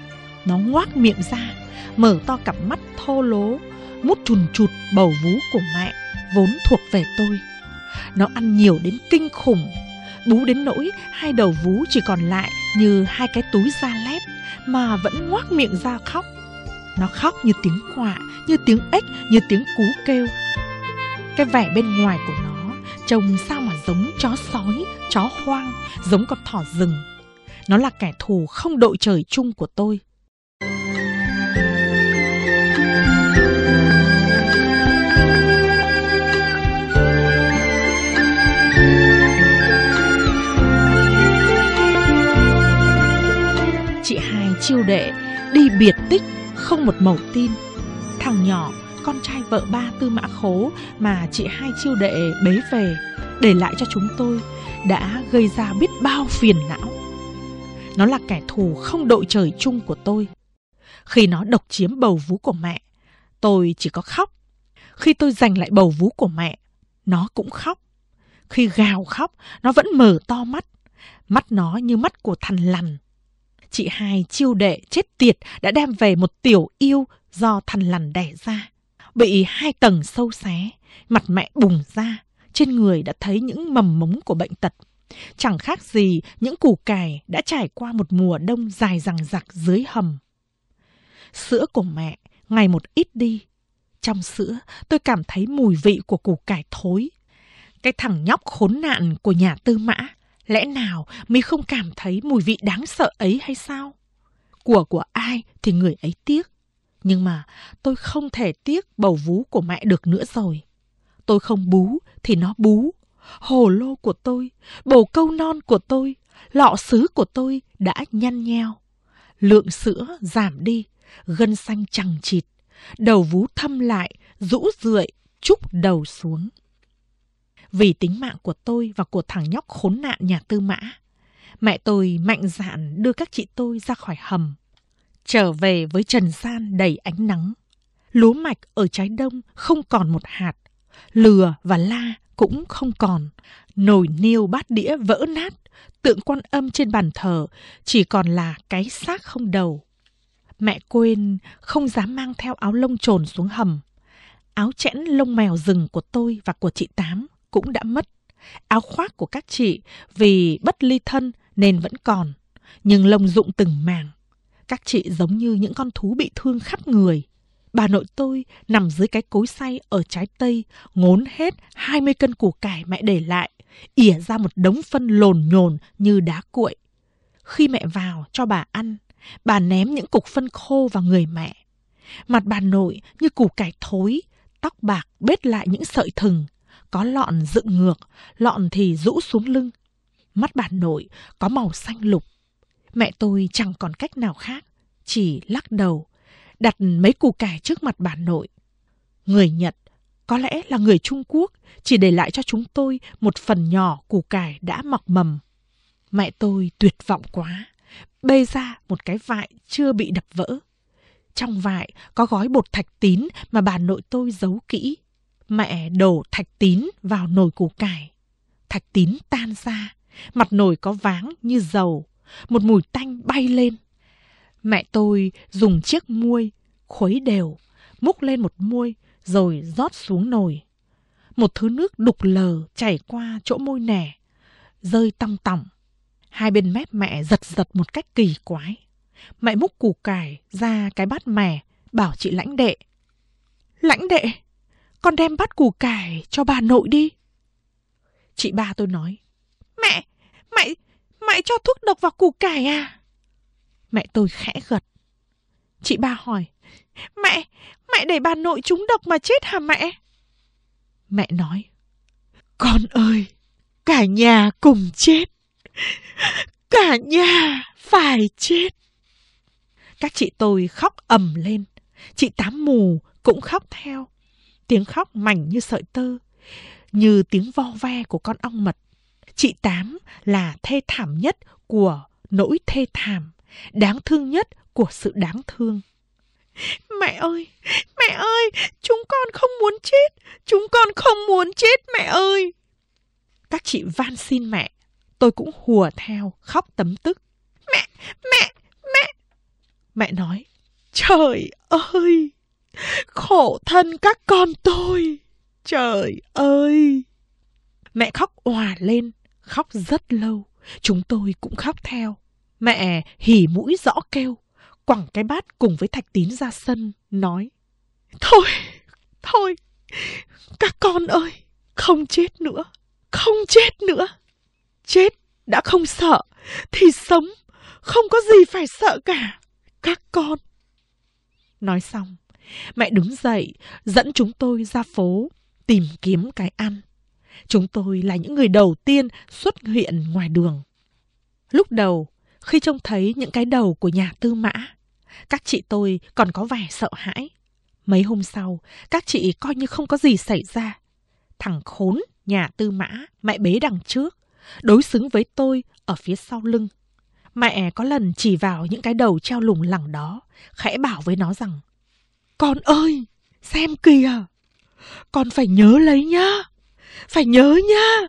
[SPEAKER 2] Nó ngoác miệng ra, mở to cặp mắt thô lố, mút chùn chụt bầu vú của mẹ, vốn thuộc về tôi. Nó ăn nhiều đến kinh khủng, bú đến nỗi hai đầu vú chỉ còn lại như hai cái túi da lép, mà vẫn ngoác miệng ra khóc. Nó khóc như tiếng quạ, như tiếng ếch, như tiếng cú kêu. Cái vẻ bên ngoài của nó trông sao mà giống chó sói, chó hoang, giống con thỏ rừng. Nó là kẻ thù không đội trời chung của tôi. Chị hai chiêu đệ đi biệt tích, không một mẩu tin. Thằng nhỏ, con trai vợ ba Tư Mã Khố mà chị hai chiêu đệ bế về, để lại cho chúng tôi, đã gây ra biết bao phiền não. Nó là kẻ thù không đội trời chung của tôi. Khi nó độc chiếm bầu vú của mẹ, tôi chỉ có khóc. Khi tôi giành lại bầu vú của mẹ, nó cũng khóc. Khi gào khóc, nó vẫn mở to mắt. Mắt nó như mắt của thằn lằn. Chị hai chiêu đệ chết tiệt đã đem về một tiểu yêu do thằn lằn đẻ ra. Bị hai tầng sâu xé, mặt mẹ bùng ra, trên người đã thấy những mầm mống của bệnh tật. Chẳng khác gì những củ cải đã trải qua một mùa đông dài dằng dặc dưới hầm. Sữa của mẹ ngày một ít đi. Trong sữa tôi cảm thấy mùi vị của củ cải thối. Cái thằng nhóc khốn nạn của nhà Tư Mã, lẽ nào mi không cảm thấy mùi vị đáng sợ ấy hay sao? Của của ai thì người ấy tiếc. Nhưng mà tôi không thể tiếc bầu vú của mẹ được nữa rồi. Tôi không bú thì nó bú. Hồ lô của tôi, bồ câu non của tôi, lọ sứ của tôi đã nhăn nheo. Lượng sữa giảm đi, gân xanh chằng chịt, đầu vú thâm lại, rũ rượi, trúc đầu xuống. Vì tính mạng của tôi và của thằng nhóc khốn nạn nhà Tư Mã, mẹ tôi mạnh dạn đưa các chị tôi ra khỏi hầm, trở về với trần gian đầy ánh nắng. Lúa mạch ở trái đông không còn một hạt, lừa và la cũng không còn, nồi niêu bát đĩa vỡ nát, tượng Quan Âm trên bàn thờ chỉ còn là cái xác không đầu. Mẹ quên không dám mang theo áo lông trồn xuống hầm. Áo chẽn lông mèo rừng của tôi và của chị Tám cũng đã mất. Áo khoác của các chị vì bất ly thân nên vẫn còn, nhưng lông rụng từng mảng. Các chị giống như những con thú bị thương khắp người. bà nội tôi nằm dưới cái cối xay ở trái Tây, ngốn hết hai mươi cân củ cải mẹ để lại, ỉa ra một đống phân lồn nhồn như đá cuội. Khi mẹ vào cho bà ăn, bà ném những cục phân khô vào người mẹ. Mặt bà nội như củ cải thối, tóc bạc bết lại những sợi thừng, có lọn dựng ngược, lọn thì rũ xuống lưng. Mắt bà nội có màu xanh lục. Mẹ tôi chẳng còn cách nào khác, chỉ lắc đầu, đặt mấy củ cải trước mặt bà nội. Người Nhật, có lẽ là người Trung Quốc, chỉ để lại cho chúng tôi một phần nhỏ củ cải đã mọc mầm. Mẹ tôi tuyệt vọng quá, bê ra một cái vại chưa bị đập vỡ. Trong vại có gói bột thạch tín mà bà nội tôi giấu kỹ. Mẹ đổ thạch tín vào nồi củ cải. Thạch tín tan ra, mặt nồi có váng như dầu, một mùi tanh bay lên. Mẹ tôi dùng chiếc muôi khuấy đều, múc lên một muôi rồi rót xuống nồi. Một thứ nước đục lờ chảy qua chỗ môi nẻ, rơi tong tỏng. Hai bên mép mẹ giật giật một cách kỳ quái. Mẹ múc củ cải ra cái bát mè, bảo chị Lãnh Đệ: "Lãnh Đệ, con đem bát củ cải cho bà nội đi." Chị ba tôi nói: Mẹ, mẹ, mẹ cho thuốc độc vào củ cải à?" Mẹ tôi khẽ gật. Chị ba hỏi: Mẹ, mẹ để bà nội trúng độc mà chết hả mẹ?" Mẹ nói: "Con ơi, cả nhà cùng chết. Cả nhà phải chết." Các chị tôi khóc ầm lên. Chị Tám Mù cũng khóc theo. Tiếng khóc mảnh như sợi tơ, như tiếng vo ve của con ong mật. Chị Tám là thê thảm nhất của nỗi thê thảm, đáng thương nhất của sự đáng thương. "Mẹ ơi, mẹ ơi, chúng con không muốn chết, chúng con không muốn chết mẹ ơi." Các chị van xin mẹ, tôi cũng hùa theo, khóc tấm tức. "Mẹ, mẹ, mẹ." Mẹ nói: "Trời ơi, khổ thân các con tôi, trời ơi." Mẹ khóc òa lên, khóc rất lâu, chúng tôi cũng khóc theo. Mẹ hỉ mũi rõ kêu, quẳng cái bát cùng với thạch tín ra sân, nói: "Thôi, thôi, các con ơi, không chết nữa, không chết nữa. Chết đã không sợ, thì sống không có gì phải sợ cả, các con." Nói xong, mẹ đứng dậy, dẫn chúng tôi ra phố, tìm kiếm cái ăn. Chúng tôi là những người đầu tiên xuất hiện ngoài đường. Lúc đầu, khi trông thấy những cái đầu của nhà Tư Mã, các chị tôi còn có vẻ sợ hãi. Mấy hôm sau, các chị coi như không có gì xảy ra. Thằng khốn nhà Tư Mã, mẹ bế đằng trước, đối xứng với tôi ở phía sau lưng. Mẹ có lần chỉ vào những cái đầu treo lủng lẳng đó, khẽ bảo với nó rằng: "Con ơi, xem kìa, con phải nhớ lấy nhá, phải nhớ nhá."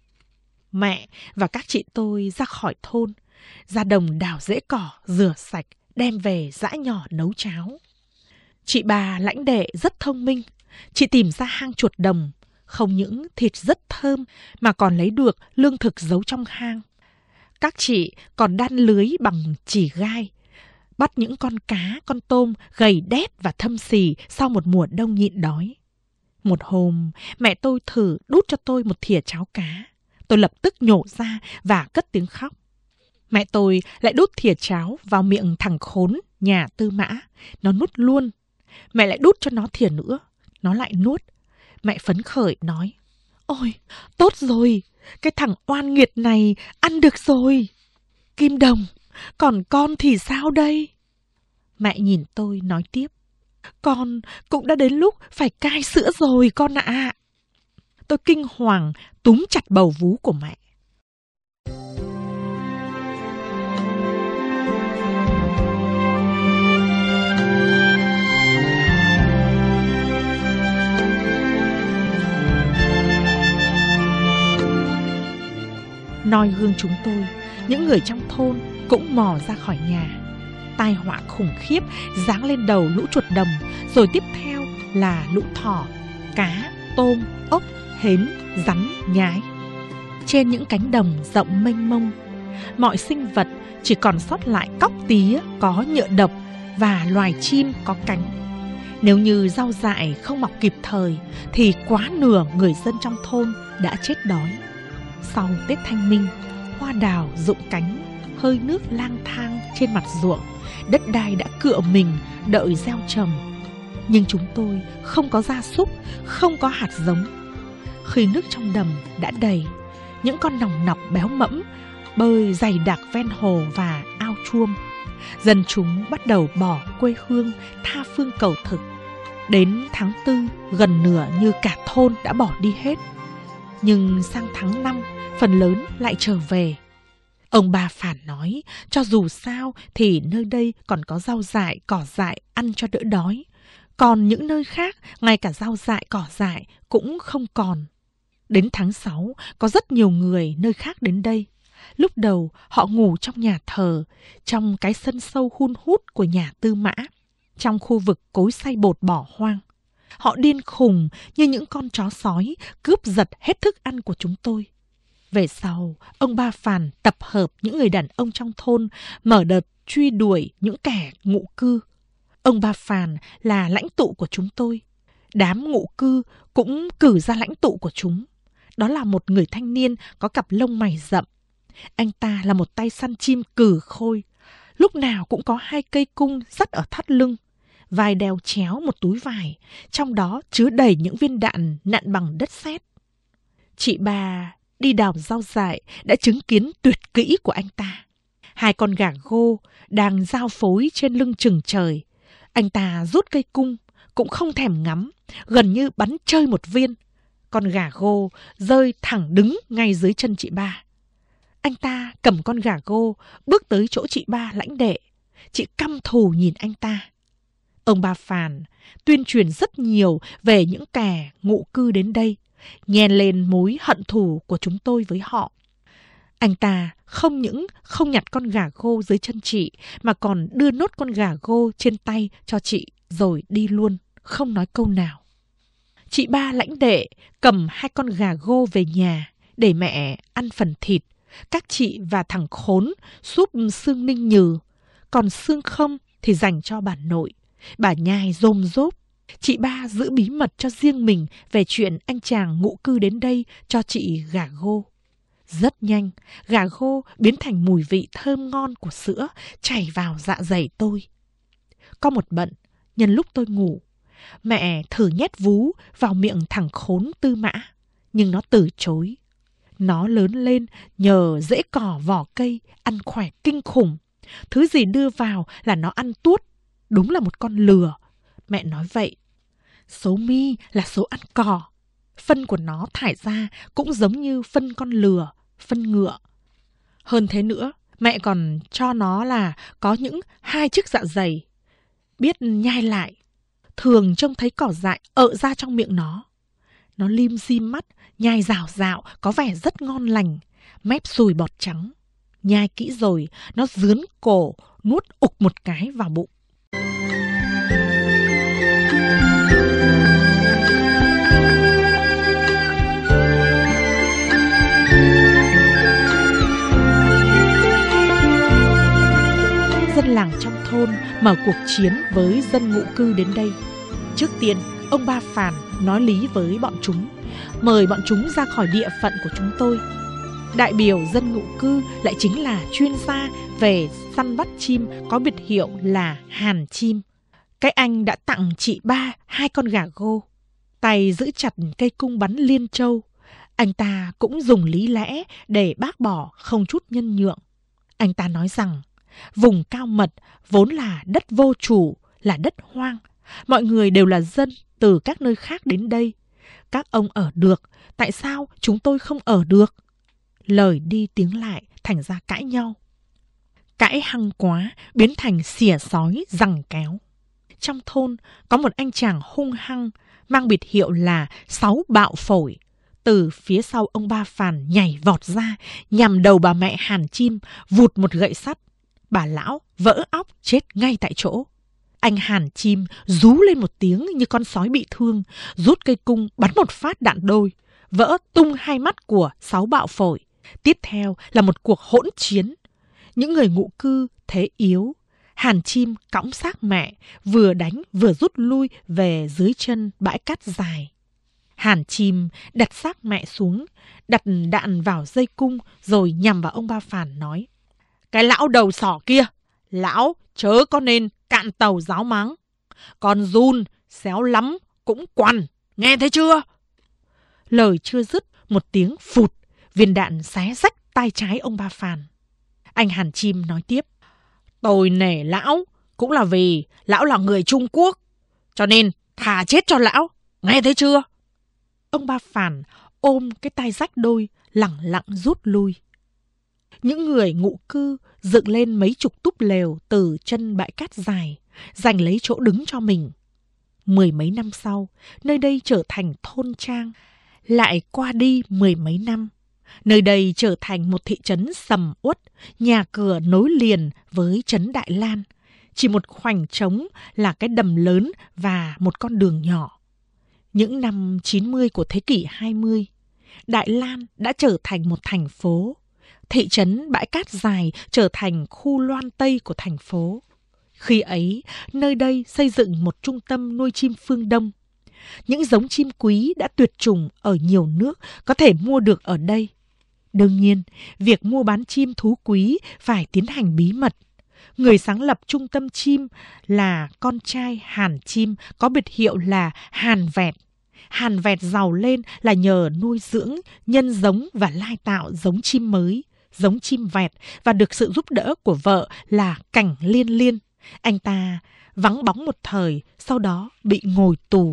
[SPEAKER 2] Mẹ và các chị tôi ra khỏi thôn, ra đồng đào rễ cỏ, rửa sạch, đem về giã nhỏ nấu cháo. Chị bà Lãnh Đệ rất thông minh. Chị tìm ra hang chuột đồng, không những thịt rất thơm mà còn lấy được lương thực giấu trong hang. Các chị còn đan lưới bằng chỉ gai, bắt những con cá, con tôm gầy đét và thâm xì sau một mùa đông nhịn đói. Một hôm, mẹ tôi thử đút cho tôi một thìa cháo cá. Tôi lập tức nhổ ra và cất tiếng khóc. Mẹ tôi lại đút thìa cháo vào miệng thằng khốn nhà Tư Mã. Nó nuốt luôn. Mẹ lại đút cho nó thìa nữa. Nó lại nuốt. Mẹ phấn khởi nói: "Ôi, tốt rồi, cái thằng oan nghiệt này ăn được rồi. Kim Đồng, còn con thì sao đây?" Mẹ nhìn tôi nói tiếp: "Con cũng đã đến lúc phải cai sữa rồi con ạ." Tôi kinh hoàng túm chặt bầu vú của mẹ. Noi gương chúng tôi, những người trong thôn cũng mò ra khỏi nhà. Tai họa khủng khiếp giáng lên đầu lũ chuột đồng, rồi tiếp theo là lũ thỏ, cá, tôm, ốc, hến, rắn, nhái. Trên những cánh đồng rộng mênh mông, mọi sinh vật chỉ còn sót lại cóc tía có nhựa độc và loài chim có cánh. Nếu như rau dại không mọc kịp thời thì quá nửa người dân trong thôn đã chết đói. Sau Tết Thanh Minh, hoa đào rụng cánh, hơi nước lang thang trên mặt ruộng, đất đai đã cựa mình đợi gieo trồng. Nhưng chúng tôi không có gia súc, không có hạt giống. Khi nước trong đầm đã đầy, những con nòng nọc béo mẫm bơi dày đặc ven hồ và ao chuông. Dân chúng bắt đầu bỏ quê hương, tha phương cầu thực. Đến tháng tư, gần nửa như cả thôn đã bỏ đi hết. Nhưng sang tháng năm, phần lớn lại trở về. Ông Ba Phản nói, cho dù sao thì nơi đây còn có rau dại, cỏ dại ăn cho đỡ đói. Còn những nơi khác, ngay cả rau dại, cỏ dại cũng không còn. Đến tháng sáu, có rất nhiều người nơi khác đến đây. Lúc đầu, họ ngủ trong nhà thờ, trong cái sân sâu hun hút của nhà Tư Mã, trong khu vực cối xay bột bỏ hoang. Họ điên khùng như những con chó sói, cướp giật hết thức ăn của chúng tôi. Về sau, ông Ba Phàn tập hợp những người đàn ông trong thôn, mở đợt truy đuổi những kẻ ngụ cư. Ông Ba Phàn là lãnh tụ của chúng tôi. Đám ngụ cư cũng cử ra lãnh tụ của chúng. Đó là một người thanh niên có cặp lông mày rậm. Anh ta là một tay săn chim cừ khôi. Lúc nào cũng có hai cây cung dắt ở thắt lưng. Vai đeo chéo một túi vải, trong đó chứa đầy những viên đạn nặn bằng đất sét. Chị Ba đi đào rau dại đã chứng kiến tuyệt kỹ của anh ta. Hai con gà gô đang giao phối trên lưng chừng trời. Anh ta rút cây cung, cũng không thèm ngắm, gần như bắn chơi một viên. Con gà gô rơi thẳng đứng ngay dưới chân chị Ba. Anh ta cầm con gà gô, bước tới chỗ chị Ba lãnh đệ. Chị căm thù nhìn anh ta. Ông Ba Phàn tuyên truyền rất nhiều về những kẻ ngụ cư đến đây, nhen lên mối hận thù của chúng tôi với họ. Anh ta không những không nhặt con gà gô dưới chân chị, mà còn đưa nốt con gà gô trên tay cho chị rồi đi luôn, không nói câu nào. Chị Ba lãnh đệ cầm hai con gà gô về nhà để mẹ ăn phần thịt. Các chị và thằng khốn súp xương ninh nhừ, còn xương không thì dành cho bà nội. Bà nhai rôm rốp. Chị Ba giữ bí mật cho riêng mình về chuyện anh chàng ngụ cư đến đây cho chị gà gô. Rất nhanh, gà gô biến thành mùi vị thơm ngon của sữa chảy vào dạ dày tôi. Có một bận, nhân lúc tôi ngủ, mẹ thử nhét vú vào miệng thằng khốn Tư Mã, nhưng nó từ chối. Nó lớn lên nhờ rễ cỏ vỏ cây, ăn khỏe kinh khủng. Thứ gì đưa vào là nó ăn tuốt. Đúng là một con lừa. Mẹ nói vậy. Số mi là số ăn cỏ. Phân của nó thải ra cũng giống như phân con lừa, phân ngựa. Hơn thế nữa, mẹ còn cho nó là có những hai chiếc dạ dày. Biết nhai lại. Thường trông thấy cỏ dại ợ ra trong miệng nó. Nó lim dim mắt, nhai rào rạo, có vẻ rất ngon lành. Mép sùi bọt trắng. Nhai kỹ rồi, nó dướn cổ, nuốt ục một cái vào bụng. Dân làng trong thôn mở cuộc chiến với dân ngụ cư đến đây. Trước tiên, ông Ba Phàn nói lý với bọn chúng, mời bọn chúng ra khỏi địa phận của chúng tôi. Đại biểu dân ngụ cư lại chính là chuyên gia về săn bắt chim có biệt hiệu là Hàn Chim. Cái anh đã tặng chị Ba hai con gà gô. Tay giữ chặt cây cung bắn liên châu. Anh ta cũng dùng lý lẽ để bác bỏ không chút nhân nhượng. Anh ta nói rằng vùng cao mật vốn là đất vô chủ, là đất hoang. Mọi người đều là dân từ các nơi khác đến đây. Các ông ở được, tại sao chúng tôi không ở được? Lời đi tiếng lại thành ra cãi nhau. Cãi hăng quá biến thành xỉa sói giằng kéo. Trong thôn có một anh chàng hung hăng mang biệt hiệu là Sáu Bạo Phổi. Từ phía sau ông Ba Phàn nhảy vọt ra, nhằm đầu bà mẹ Hàn Chim, vụt một gậy sắt. Bà lão vỡ óc chết ngay tại chỗ. Anh Hàn Chim rú lên một tiếng như con sói bị thương, rút cây cung bắn một phát đạn đôi, vỡ tung hai mắt của Sáu Bạo Phổi. Tiếp theo là một cuộc hỗn chiến. Những người ngụ cư thế yếu, Hàn Chim cõng xác mẹ, vừa đánh vừa rút lui về dưới chân bãi cát dài. Hàn Chim đặt xác mẹ xuống, đặt đạn vào dây cung rồi nhằm vào ông Ba Phàn nói: Cái lão đầu sỏ kia, lão chớ có nên cạn tàu giáo máng. Con giun xéo lắm cũng quằn, nghe thấy chưa? Lời chưa dứt, một tiếng phụt, viên đạn xé rách tai trái ông Ba Phàn. Anh Hàn Chim nói tiếp: Tôi nể lão cũng là vì lão là người Trung Quốc, cho nên thà chết cho lão, nghe thấy chưa? Ông Ba Phàn ôm cái tai rách đôi, lẳng lặng rút lui. Những người ngụ cư dựng lên mấy chục túp lều từ chân bãi cát dài, giành lấy chỗ đứng cho mình. Mười mấy năm sau, nơi đây trở thành thôn trang. Lại qua đi mười mấy năm, nơi đây trở thành một thị trấn sầm uất, nhà cửa nối liền với trấn Đại Lan. Chỉ một khoảnh trống là cái đầm lớn và một con đường nhỏ. Những năm chín mươi của thế kỷ hai mươi, Đại Lan đã trở thành một thành phố. Thị trấn Bãi Cát Dài trở thành khu loan Tây của thành phố. Khi ấy, nơi đây xây dựng một trung tâm nuôi chim phương Đông. Những giống chim quý đã tuyệt chủng ở nhiều nước có thể mua được ở đây. Đương nhiên, việc mua bán chim thú quý phải tiến hành bí mật. Người sáng lập trung tâm chim là con trai Hàn Chim có biệt hiệu là Hàn Vẹt. Hàn Vẹt giàu lên là nhờ nuôi dưỡng, nhân giống và lai tạo giống chim mới, giống chim vẹt, và được sự giúp đỡ của vợ là Cảnh Liên Liên. Anh ta vắng bóng một thời, sau đó bị ngồi tù.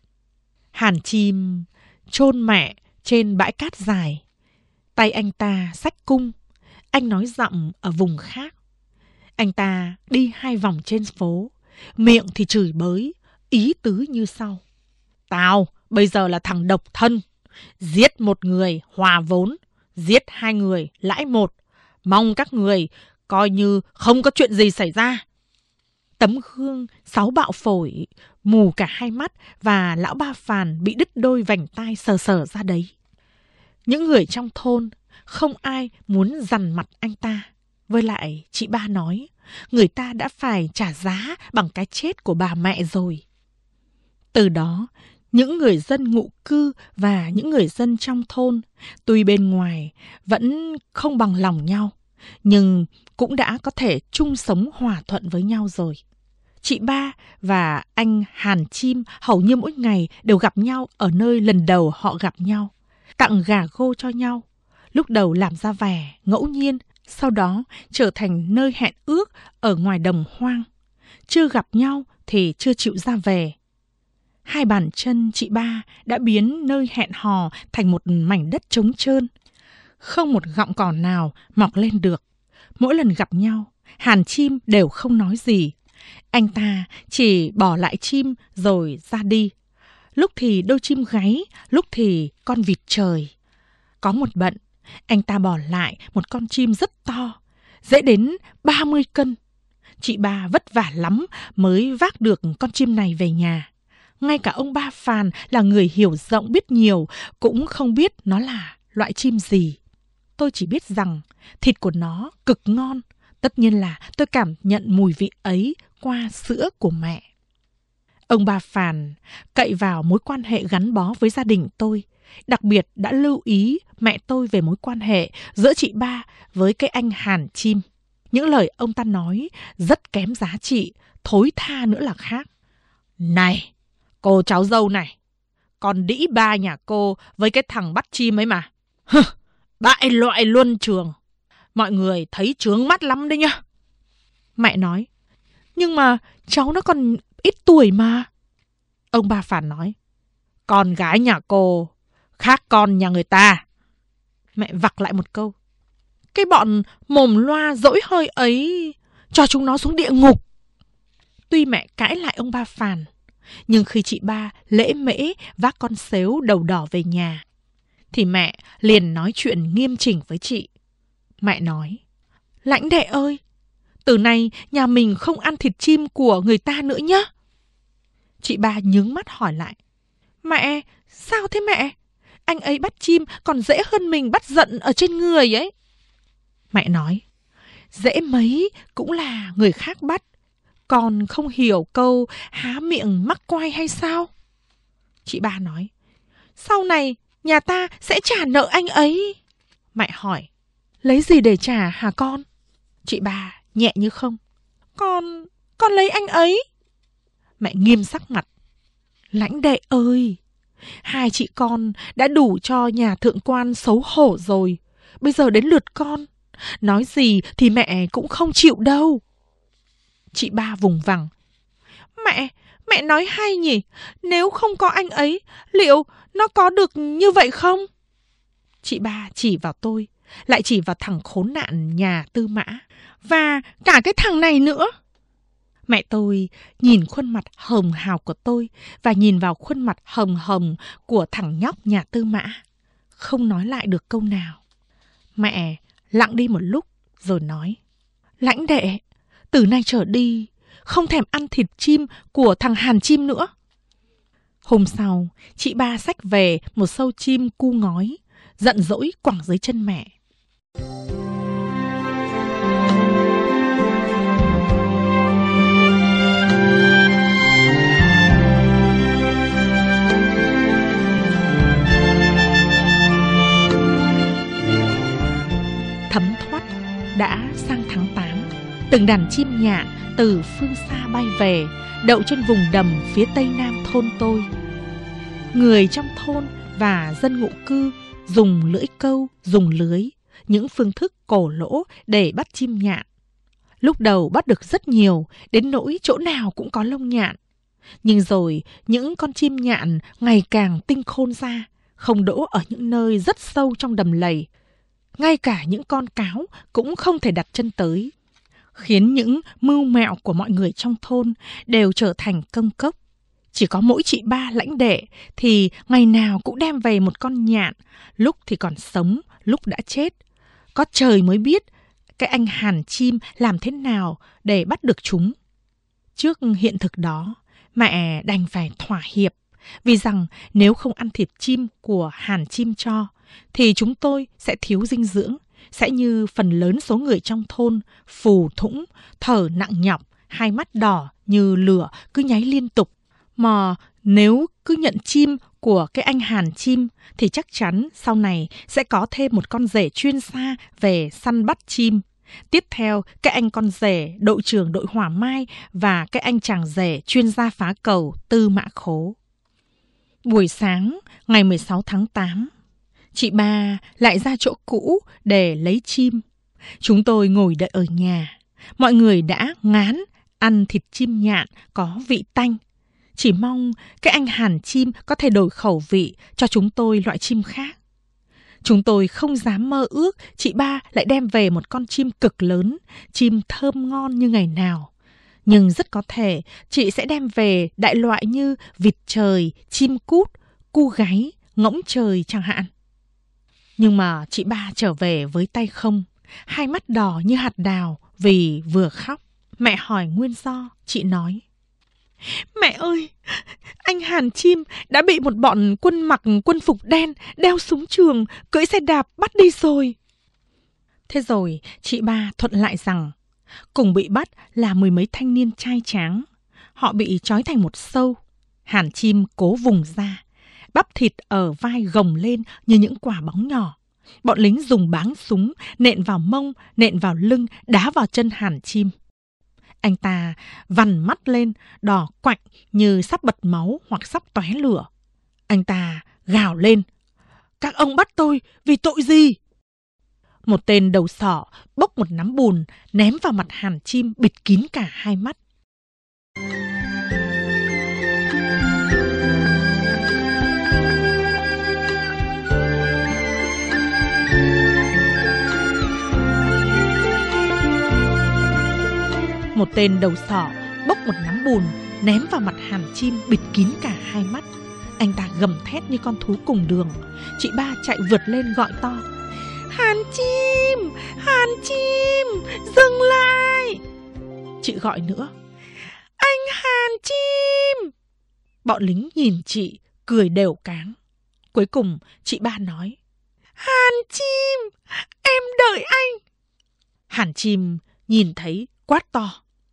[SPEAKER 2] Hàn Chim chôn mẹ trên bãi cát dài. Tay anh ta xách cung. Anh nói giọng ở vùng khác. Anh ta đi hai vòng trên phố, miệng thì chửi bới, ý tứ như sau: Tao bây giờ là thằng độc thân, giết một người hòa vốn, giết hai người lãi một. Mong các người coi như không có chuyện gì xảy ra. Tấm gương sáu bạo phổi, mù cả hai mắt, và lão Ba Phàn bị đứt đôi vành tai sờ sờ ra đấy. Những người trong thôn không ai muốn dằn mặt anh ta. Với lại chị Ba nói, người ta đã phải trả giá bằng cái chết của bà mẹ rồi. Từ đó, những người dân ngụ cư và những người dân trong thôn, tuy bên ngoài vẫn không bằng lòng nhau, nhưng cũng đã có thể chung sống hòa thuận với nhau rồi. Chị Ba và anh Hàn Chim hầu như mỗi ngày đều gặp nhau ở nơi lần đầu họ gặp nhau, tặng gà gô cho nhau. Lúc đầu làm ra vẻ ngẫu nhiên, sau đó trở thành nơi hẹn ước ở ngoài đồng hoang. Chưa gặp nhau thì chưa chịu ra về. Hai bàn chân chị Ba đã biến nơi hẹn hò thành một mảnh đất trống trơn. Không một gọng cỏ nào mọc lên được. Mỗi lần gặp nhau, Hàn Chim đều không nói gì. Anh ta chỉ bỏ lại chim rồi ra đi. Lúc thì đôi chim gáy, lúc thì con vịt trời. Có một bận, anh ta bỏ lại một con chim rất to, dễ đến ba mươi cân. Chị Ba vất vả lắm mới vác được con chim này về nhà. Ngay cả ông Ba Phàn là người hiểu rộng biết nhiều cũng không biết nó là loại chim gì. Tôi chỉ biết rằng thịt của nó cực ngon. Tất nhiên là tôi cảm nhận mùi vị ấy qua sữa của mẹ. Ông Ba Phàn cậy vào mối quan hệ gắn bó với gia đình tôi. Đặc biệt đã lưu ý mẹ tôi về mối quan hệ giữa chị Ba với cái anh Hàn Chim. Những lời ông ta nói rất kém giá trị, thối tha nữa là khác. Này, cô cháu dâu này, con đĩ ba nhà cô với cái thằng bắt chim ấy mà. Hừ, bại loại luân trường. Mọi người thấy chướng mắt lắm đấy nhá. Mẹ nói, nhưng mà cháu nó còn ít tuổi mà. Ông Ba Phàn nói, con gái nhà cô khác con nhà người ta. Mẹ vặc lại một câu, cái bọn mồm loa dỗi hơi ấy cho chúng nó xuống địa ngục. Tuy mẹ cãi lại ông Ba Phàn, nhưng khi chị Ba lễ mễ vác con sếu đầu đỏ về nhà, thì mẹ liền nói chuyện nghiêm chỉnh với chị. Mẹ nói, lãnh đệ ơi, từ nay nhà mình không ăn thịt chim của người ta nữa nhá. Chị Ba nhướng mắt hỏi lại, mẹ, sao thế mẹ? Anh ấy bắt chim còn dễ hơn mình bắt giận ở trên người ấy. Mẹ nói, dễ mấy cũng là người khác bắt, Con không hiểu câu há miệng mắc quay hay sao? Chị ba nói, sau này nhà ta sẽ trả nợ anh ấy. Mẹ hỏi, lấy gì để trả hả con? Chị ba nhẹ như không, Con, con lấy anh ấy. Mẹ nghiêm sắc mặt, lãnh đệ ơi, hai chị con đã đủ cho nhà thượng quan xấu hổ rồi. Bây giờ đến lượt con, nói gì thì mẹ cũng không chịu đâu. Chị ba vùng vằng, Mẹ, mẹ nói hay nhỉ, nếu không có anh ấy, liệu nó có được như vậy không? Chị ba chỉ vào tôi, lại chỉ vào thằng khốn nạn nhà Tư Mã, và cả cái thằng này nữa. Mẹ tôi nhìn khuôn mặt hồng hào của tôi và nhìn vào khuôn mặt hồng hồng của thằng nhóc nhà Tư Mã, không nói lại được câu nào. Mẹ lặng đi một lúc rồi nói, lãnh đệ, từ nay trở đi không thèm ăn thịt chim của thằng Hàn Chim nữa. Hôm sau, chị ba xách về một sâu chim cu ngói, giận dỗi quẳng dưới chân mẹ. Thấm thoát đã sang tháng tám, từng đàn chim nhạn từ phương xa bay về, đậu trên vùng đầm phía tây nam thôn tôi. Người trong thôn và dân ngụ cư dùng lưỡi câu, dùng lưới, những phương thức cổ lỗ để bắt chim nhạn. Lúc đầu bắt được rất nhiều, đến nỗi chỗ nào cũng có lông nhạn. Nhưng rồi những con chim nhạn ngày càng tinh khôn ra, không đỗ ở những nơi rất sâu trong đầm lầy. Ngay cả những con cáo cũng không thể đặt chân tới, khiến những mưu mẹo của mọi người trong thôn đều trở thành công cốc. Chỉ có mỗi chị ba lãnh đệ thì ngày nào cũng đem về một con nhạn, lúc thì còn sống, lúc đã chết. Có trời mới biết cái anh Hàn Chim làm thế nào để bắt được chúng. Trước hiện thực đó, mẹ đành phải thỏa hiệp, vì rằng nếu không ăn thịt chim của Hàn Chim cho, thì chúng tôi sẽ thiếu dinh dưỡng, sẽ như phần lớn số người trong thôn, phù thủng, thở nặng nhọc, hai mắt đỏ như lửa cứ nháy liên tục. Mà nếu cứ nhận chim của cái anh Hàn Chim thì chắc chắn sau này sẽ có thêm một con rể chuyên gia về săn bắt chim. Tiếp theo, cái anh con rể đội trưởng đội hỏa mai và cái anh chàng rể chuyên gia phá cầu Tư Mã Khố. Buổi sáng ngày mười sáu tháng tám, chị ba lại ra chỗ cũ để lấy chim. Chúng tôi ngồi đợi ở nhà. Mọi người đã ngán ăn thịt chim nhạn có vị tanh. Chỉ mong cái anh Hàn Chim có thể đổi khẩu vị cho chúng tôi loại chim khác. Chúng tôi không dám mơ ước chị ba lại đem về một con chim cực lớn, chim thơm ngon như ngày nào. Nhưng rất có thể chị sẽ đem về đại loại như vịt trời, chim cút, cu gáy, ngỗng trời chẳng hạn. Nhưng mà chị ba trở về với tay không, hai mắt đỏ như hạt đào vì vừa khóc. Mẹ hỏi nguyên do, chị nói, mẹ ơi, anh Hàn Chim đã bị một bọn quân mặc quân phục đen, đeo súng trường, cưỡi xe đạp bắt đi rồi. Thế rồi chị ba thuận lại rằng cùng bị bắt là mười mấy thanh niên trai tráng. Họ bị trói thành một sâu. Hàn Chim cố vùng ra, bắp thịt ở vai gồng lên như những quả bóng nhỏ. Bọn lính dùng báng súng nện vào mông, nện vào lưng, đá vào chân Hàn Chim. Anh ta vằn mắt lên, đỏ quạnh như sắp bật máu hoặc sắp tóe lửa. Anh ta gào lên, các ông bắt tôi vì tội gì? Một tên đầu sỏ bốc một nắm bùn ném vào mặt Hàn Chim, bịt kín cả hai mắt. Một tên đầu sỏ bốc một nắm bùn ném vào mặt Hàn Chim, bịt kín cả hai mắt. Anh ta gầm thét như con thú cùng đường. Chị ba chạy vượt lên gọi to, Hàn Chim, Hàn Chim, dừng lại. Chị gọi nữa, anh Hàn Chim. Bọn lính nhìn chị cười đều cáng. Cuối cùng chị ba nói, Hàn Chim, em đợi anh. Hàn Chim nhìn thấy quát to,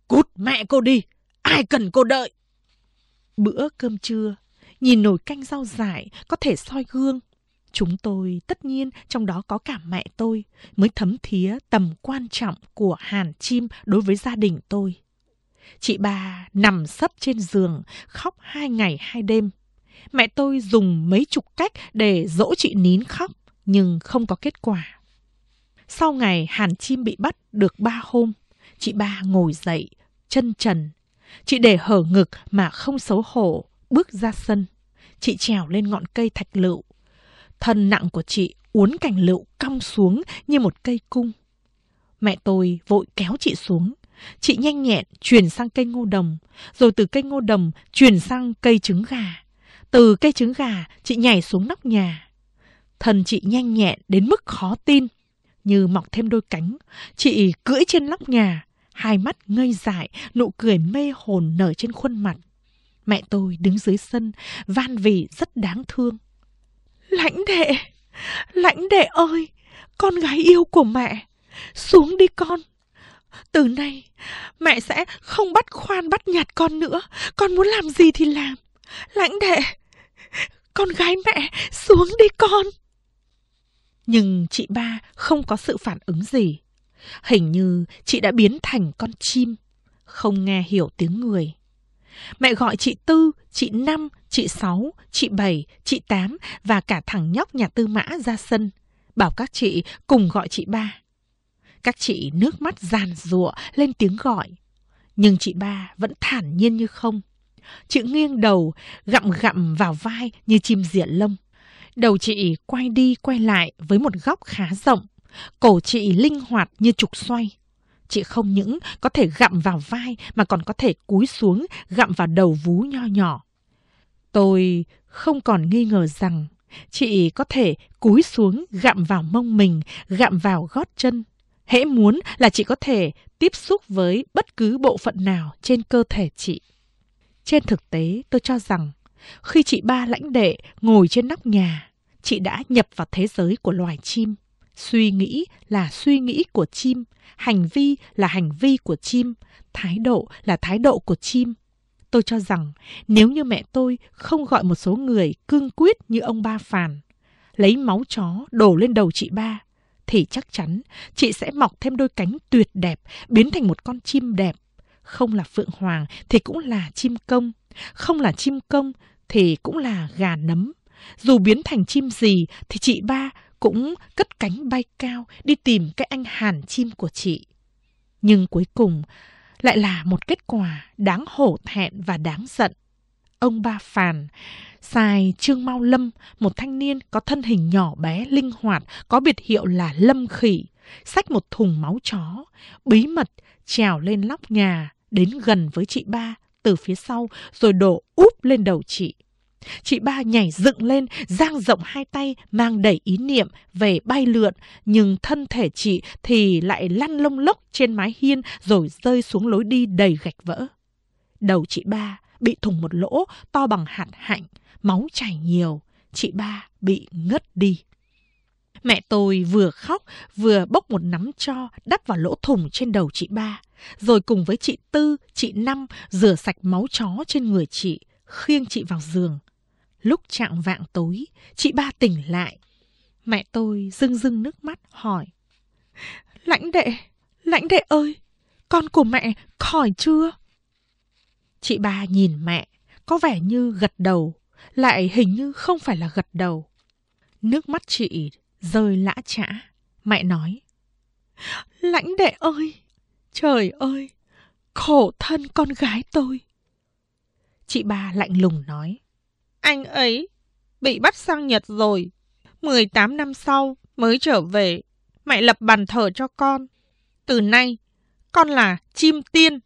[SPEAKER 2] Cút mẹ cô đi, ai cần cô đợi. Bữa cơm trưa, nhìn nồi canh rau dại có thể soi gương. Chúng tôi, tất nhiên trong đó có cả mẹ tôi, mới thấm thía tầm quan trọng của hàn chim đối với gia đình tôi. Chị ba nằm sấp trên giường, khóc hai ngày hai đêm. Mẹ tôi dùng mấy chục cách để dỗ chị nín khóc, nhưng không có kết quả. Sau ngày hàn chim bị bắt được ba hôm, chị ba ngồi dậy, chân trần. Chị để hở ngực mà không xấu hổ, bước ra sân. Chị trèo lên ngọn cây thạch lựu. Thân nặng của chị uốn cành lựu cong xuống như một cây cung. Mẹ tôi vội kéo chị xuống. Chị nhanh nhẹn chuyển sang cây ngô đồng, rồi từ cây ngô đồng chuyển sang cây trứng gà. Từ cây trứng gà, chị nhảy xuống nóc nhà. Thân chị nhanh nhẹn đến mức khó tin. Như mọc thêm đôi cánh, chị cưỡi trên nóc nhà, hai mắt ngây dại, nụ cười mê hồn nở trên khuôn mặt. Mẹ tôi đứng dưới sân, van vỉ rất đáng thương. Lãnh đệ, lãnh đệ ơi, con gái yêu của mẹ, xuống đi con. Từ nay, mẹ sẽ không bắt khoan bắt nhặt con nữa, con muốn làm gì thì làm. Lãnh đệ, con gái mẹ, xuống đi con. Nhưng chị ba không có sự phản ứng gì. Hình như chị đã biến thành con chim, không nghe hiểu tiếng người. Mẹ gọi chị Tư, chị Năm, chị Sáu, chị Bảy, chị Tám và cả thằng nhóc nhà Tư Mã ra sân, bảo các chị cùng gọi chị ba. Các chị nước mắt giàn giụa lên tiếng gọi, nhưng chị ba vẫn thản nhiên như không. Chị nghiêng đầu, gặm gặm vào vai như chim diện lông. Đầu chị quay đi quay lại với một góc khá rộng, cổ chị linh hoạt như trục xoay. Chị không những có thể gặm vào vai mà còn có thể cúi xuống gặm vào đầu vú nho nhỏ. Tôi không còn nghi ngờ rằng chị có thể cúi xuống gặm vào mông mình, gặm vào gót chân. Hễ muốn là chị có thể tiếp xúc với bất cứ bộ phận nào trên cơ thể chị. Trên thực tế, tôi cho rằng khi chị ba lãnh đệ ngồi trên nóc nhà, chị đã nhập vào thế giới của loài chim. Suy nghĩ là suy nghĩ của chim, hành vi là hành vi của chim, thái độ là thái độ của chim. Tôi cho rằng nếu như mẹ tôi không gọi một số người cương quyết như ông Ba Phàn, lấy máu chó đổ lên đầu chị ba, thì chắc chắn chị sẽ mọc thêm đôi cánh tuyệt đẹp, biến thành một con chim đẹp. Không là phượng hoàng thì cũng là chim công, không là chim công thì cũng là gà nấm. Dù biến thành chim gì thì chị ba cũng cất cánh bay cao đi tìm cái anh hàn chim của chị. Nhưng cuối cùng lại là một kết quả đáng hổ thẹn và đáng giận. Ông Ba Phàn sai Trương Mao Lâm, một thanh niên có thân hình nhỏ bé linh hoạt, có biệt hiệu là Lâm Khỉ, xách một thùng máu chó, bí mật trèo lên nóc nhà, đến gần với chị ba từ phía sau rồi đổ úp lên đầu chị. Chị ba nhảy dựng lên, dang rộng hai tay, mang đầy ý niệm về bay lượn, nhưng thân thể chị thì lại lăn lông lốc trên mái hiên rồi rơi xuống lối đi đầy gạch vỡ. Đầu chị ba bị thủng một lỗ to bằng hạt hạnh, máu chảy nhiều, chị ba bị ngất đi. Mẹ tôi vừa khóc vừa bốc một nắm tro đắp vào lỗ thủng trên đầu chị ba, rồi cùng với chị Tư, chị Năm rửa sạch máu chó trên người chị, khiêng chị vào giường. Lúc chạng vạng tối, chị ba tỉnh lại. Mẹ tôi rưng rưng nước mắt hỏi: Lãnh đệ, lãnh đệ ơi, con của mẹ khỏi chưa? Chị ba nhìn mẹ, có vẻ như gật đầu, lại hình như không phải là gật đầu. Nước mắt chị rơi lã chã. Mẹ nói: Lãnh đệ ơi, trời ơi, khổ thân con gái tôi. Chị ba lạnh lùng nói: Anh ấy bị bắt sang Nhật rồi, mười tám năm sau mới trở về. Mẹ lập bàn thờ cho con. Từ nay, con là chim tiên.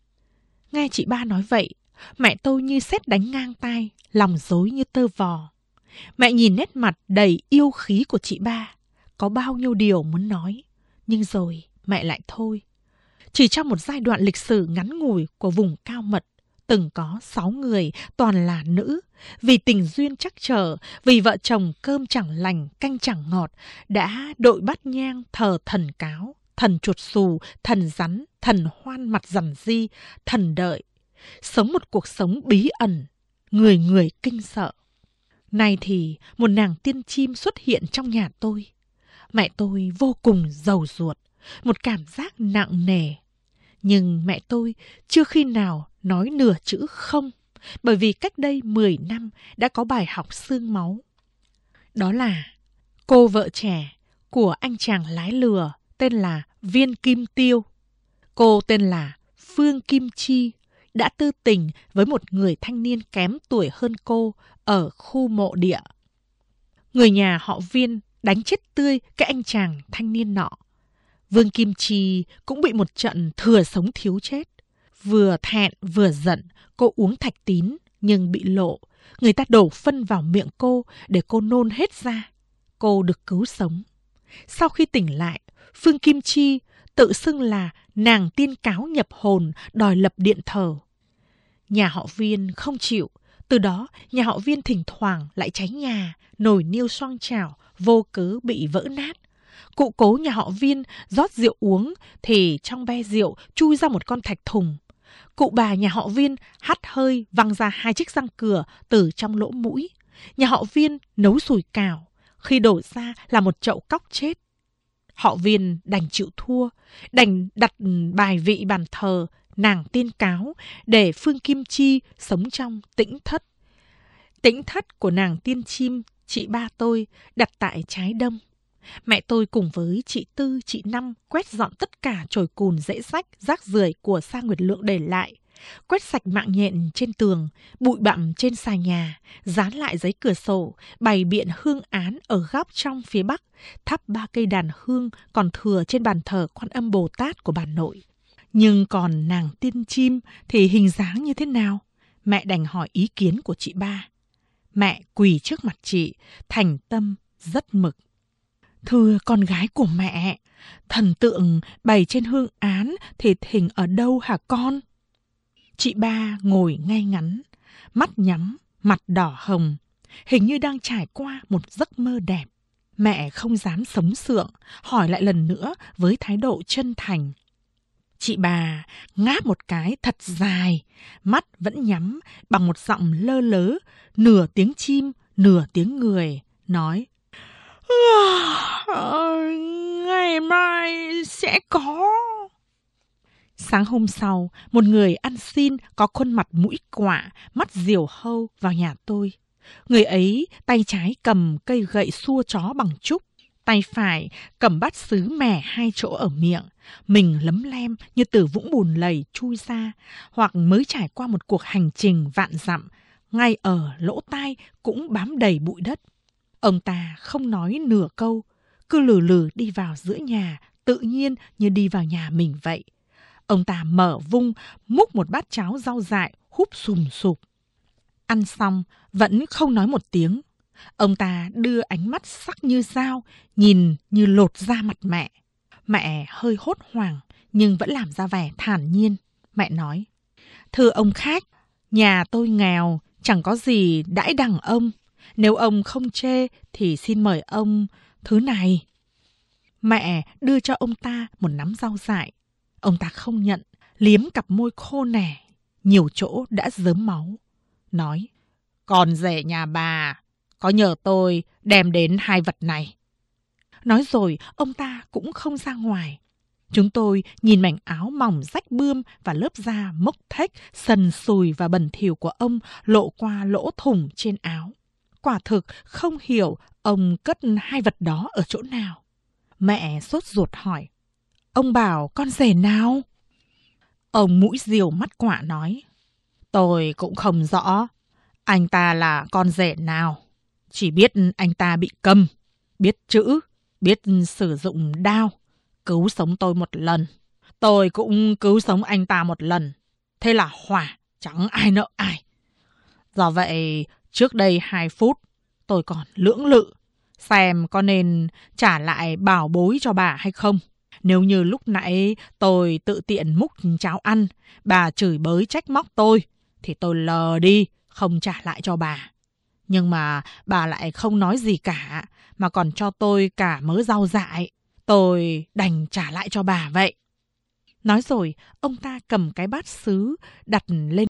[SPEAKER 2] Nghe chị ba nói vậy, mẹ tôi như sét đánh ngang tai, lòng rối như tơ vò. Mẹ nhìn nét mặt đầy yêu khí của chị ba, có bao nhiêu điều muốn nói, nhưng rồi mẹ lại thôi. Chỉ trong một giai đoạn lịch sử ngắn ngủi của vùng Cao Mật, từng có sáu người toàn là nữ, vì tình duyên trắc trở, vì vợ chồng cơm chẳng lành, canh chẳng ngọt, đã đội bát nhang thờ thần cáo, thần chuột xù, thần rắn, thần hoan mặt dằn di, thần đợi, sống một cuộc sống bí ẩn, người người kinh sợ. Nay thì một nàng tiên chim xuất hiện trong nhà tôi. Mẹ tôi vô cùng giàu ruột, một cảm giác nặng nề. Nhưng mẹ tôi chưa khi nào nói nửa chữ không, bởi vì cách đây mười năm đã có bài học xương máu. Đó là cô vợ trẻ của anh chàng lái lừa tên là Viên Kim Tiêu. Cô tên là Phương Kim Chi, đã tư tình với một người thanh niên kém tuổi hơn cô ở khu mộ địa. Người nhà họ Viên đánh chết tươi cái anh chàng thanh niên nọ. Vương Kim Chi cũng bị một trận thừa sống thiếu chết. Vừa thẹn vừa giận, cô uống thạch tín nhưng bị lộ. Người ta đổ phân vào miệng cô để cô nôn hết ra. Cô được cứu sống. Sau khi tỉnh lại, Phương Kim Chi tự xưng là nàng tiên cáo nhập hồn, đòi lập điện thờ. Nhà họ Viên không chịu. Từ đó, nhà họ Viên thỉnh thoảng lại cháy nhà, nồi niêu xoong chảo, vô cớ bị vỡ nát. Cụ cố nhà họ Viên rót rượu uống thì trong be rượu chui ra một con thạch thùng. Cụ bà nhà họ Viên hắt hơi văng ra hai chiếc răng cửa từ trong lỗ mũi. Nhà họ Viên nấu sủi cảo, khi đổ ra là một chậu cóc chết. Họ Viên đành chịu thua, đành đặt bài vị bàn thờ nàng tiên cáo để Phương Kim Chi sống trong tĩnh thất. Tĩnh thất của nàng tiên chim, chị ba tôi, đặt tại trái đông. Mẹ tôi cùng với chị Tư, chị Năm quét dọn tất cả chổi cùn rễ rách, rác rưởi của Sa Nguyệt Lượng để lại. Quét sạch mạng nhện trên tường, bụi bặm trên xà nhà, dán lại giấy cửa sổ, bày biện hương án ở góc trong phía bắc, thắp ba cây đàn hương còn thừa trên bàn thờ Quan Âm Bồ Tát của bà nội. Nhưng còn nàng tiên chim thì hình dáng như thế nào? Mẹ đành hỏi ý kiến của chị ba. Mẹ quỳ trước mặt chị, thành tâm, rất mực. Thưa con gái của mẹ, thần tượng bày trên hương án thì thỉnh ở đâu hả con? Chị ba ngồi ngay ngắn, mắt nhắm, mặt đỏ hồng, hình như đang trải qua một giấc mơ đẹp. Mẹ không dám sống sượng, hỏi lại lần nữa với thái độ chân thành. Chị bà ngáp một cái thật dài, mắt vẫn nhắm bằng một giọng lơ lớ, nửa tiếng chim, nửa tiếng người, nói: Ngày mai sẽ có. Sáng hôm sau, một người ăn xin có khuôn mặt mũi quạ, mắt diều hâu vào nhà tôi. Người ấy tay trái cầm cây gậy xua chó bằng trúc, tay phải cầm bát sứ mẻ hai chỗ ở miệng, mình lấm lem như từ vũng bùn lầy chui ra, hoặc mới trải qua một cuộc hành trình vạn dặm, ngay ở lỗ tai cũng bám đầy bụi đất. Ông ta không nói nửa câu, cứ lừ lừ đi vào giữa nhà, tự nhiên như đi vào nhà mình vậy. Ông ta mở vung, múc một bát cháo rau dại, húp sùm sụp. Ăn xong, vẫn không nói một tiếng. Ông ta đưa ánh mắt sắc như dao, nhìn như lột da mặt mẹ. Mẹ hơi hốt hoảng, nhưng vẫn làm ra vẻ thản nhiên. Mẹ nói: Thưa ông khách, nhà tôi nghèo, chẳng có gì đãi đằng ông. Nếu ông không chê thì xin mời ông thứ này. Mẹ đưa cho ông ta một nắm rau dại. Ông ta không nhận, liếm cặp môi khô nẻ, nhiều chỗ đã rớm máu. Nói: Con rể nhà bà, có nhờ tôi đem đến hai vật này. Nói rồi, ông ta cũng không ra ngoài. Chúng tôi nhìn mảnh áo mỏng rách bươm và lớp da mốc thếch, sần sùi và bẩn thỉu của ông lộ qua lỗ thủng trên áo. Quả thực không hiểu ông cất hai vật đó ở chỗ nào. Mẹ sốt ruột hỏi: Ông bảo con rể nào? Ông mũi diều mắt quạ nói: Tôi cũng không rõ anh ta là con rể nào. Chỉ biết anh ta bị câm, biết chữ, biết sử dụng đao, cứu sống tôi một lần. Tôi cũng cứu sống anh ta một lần. Thế là hòa, chẳng ai nợ ai. Do vậy, trước đây hai phút, tôi còn lưỡng lự xem có nên trả lại bảo bối cho bà hay không. Nếu như lúc nãy tôi tự tiện múc cháo ăn, bà chửi bới trách móc tôi, thì tôi lờ đi, không trả lại cho bà. Nhưng mà bà lại không nói gì cả, mà còn cho tôi cả mớ rau dại. Tôi đành trả lại cho bà vậy. Nói rồi, ông ta cầm cái bát sứ đặt lên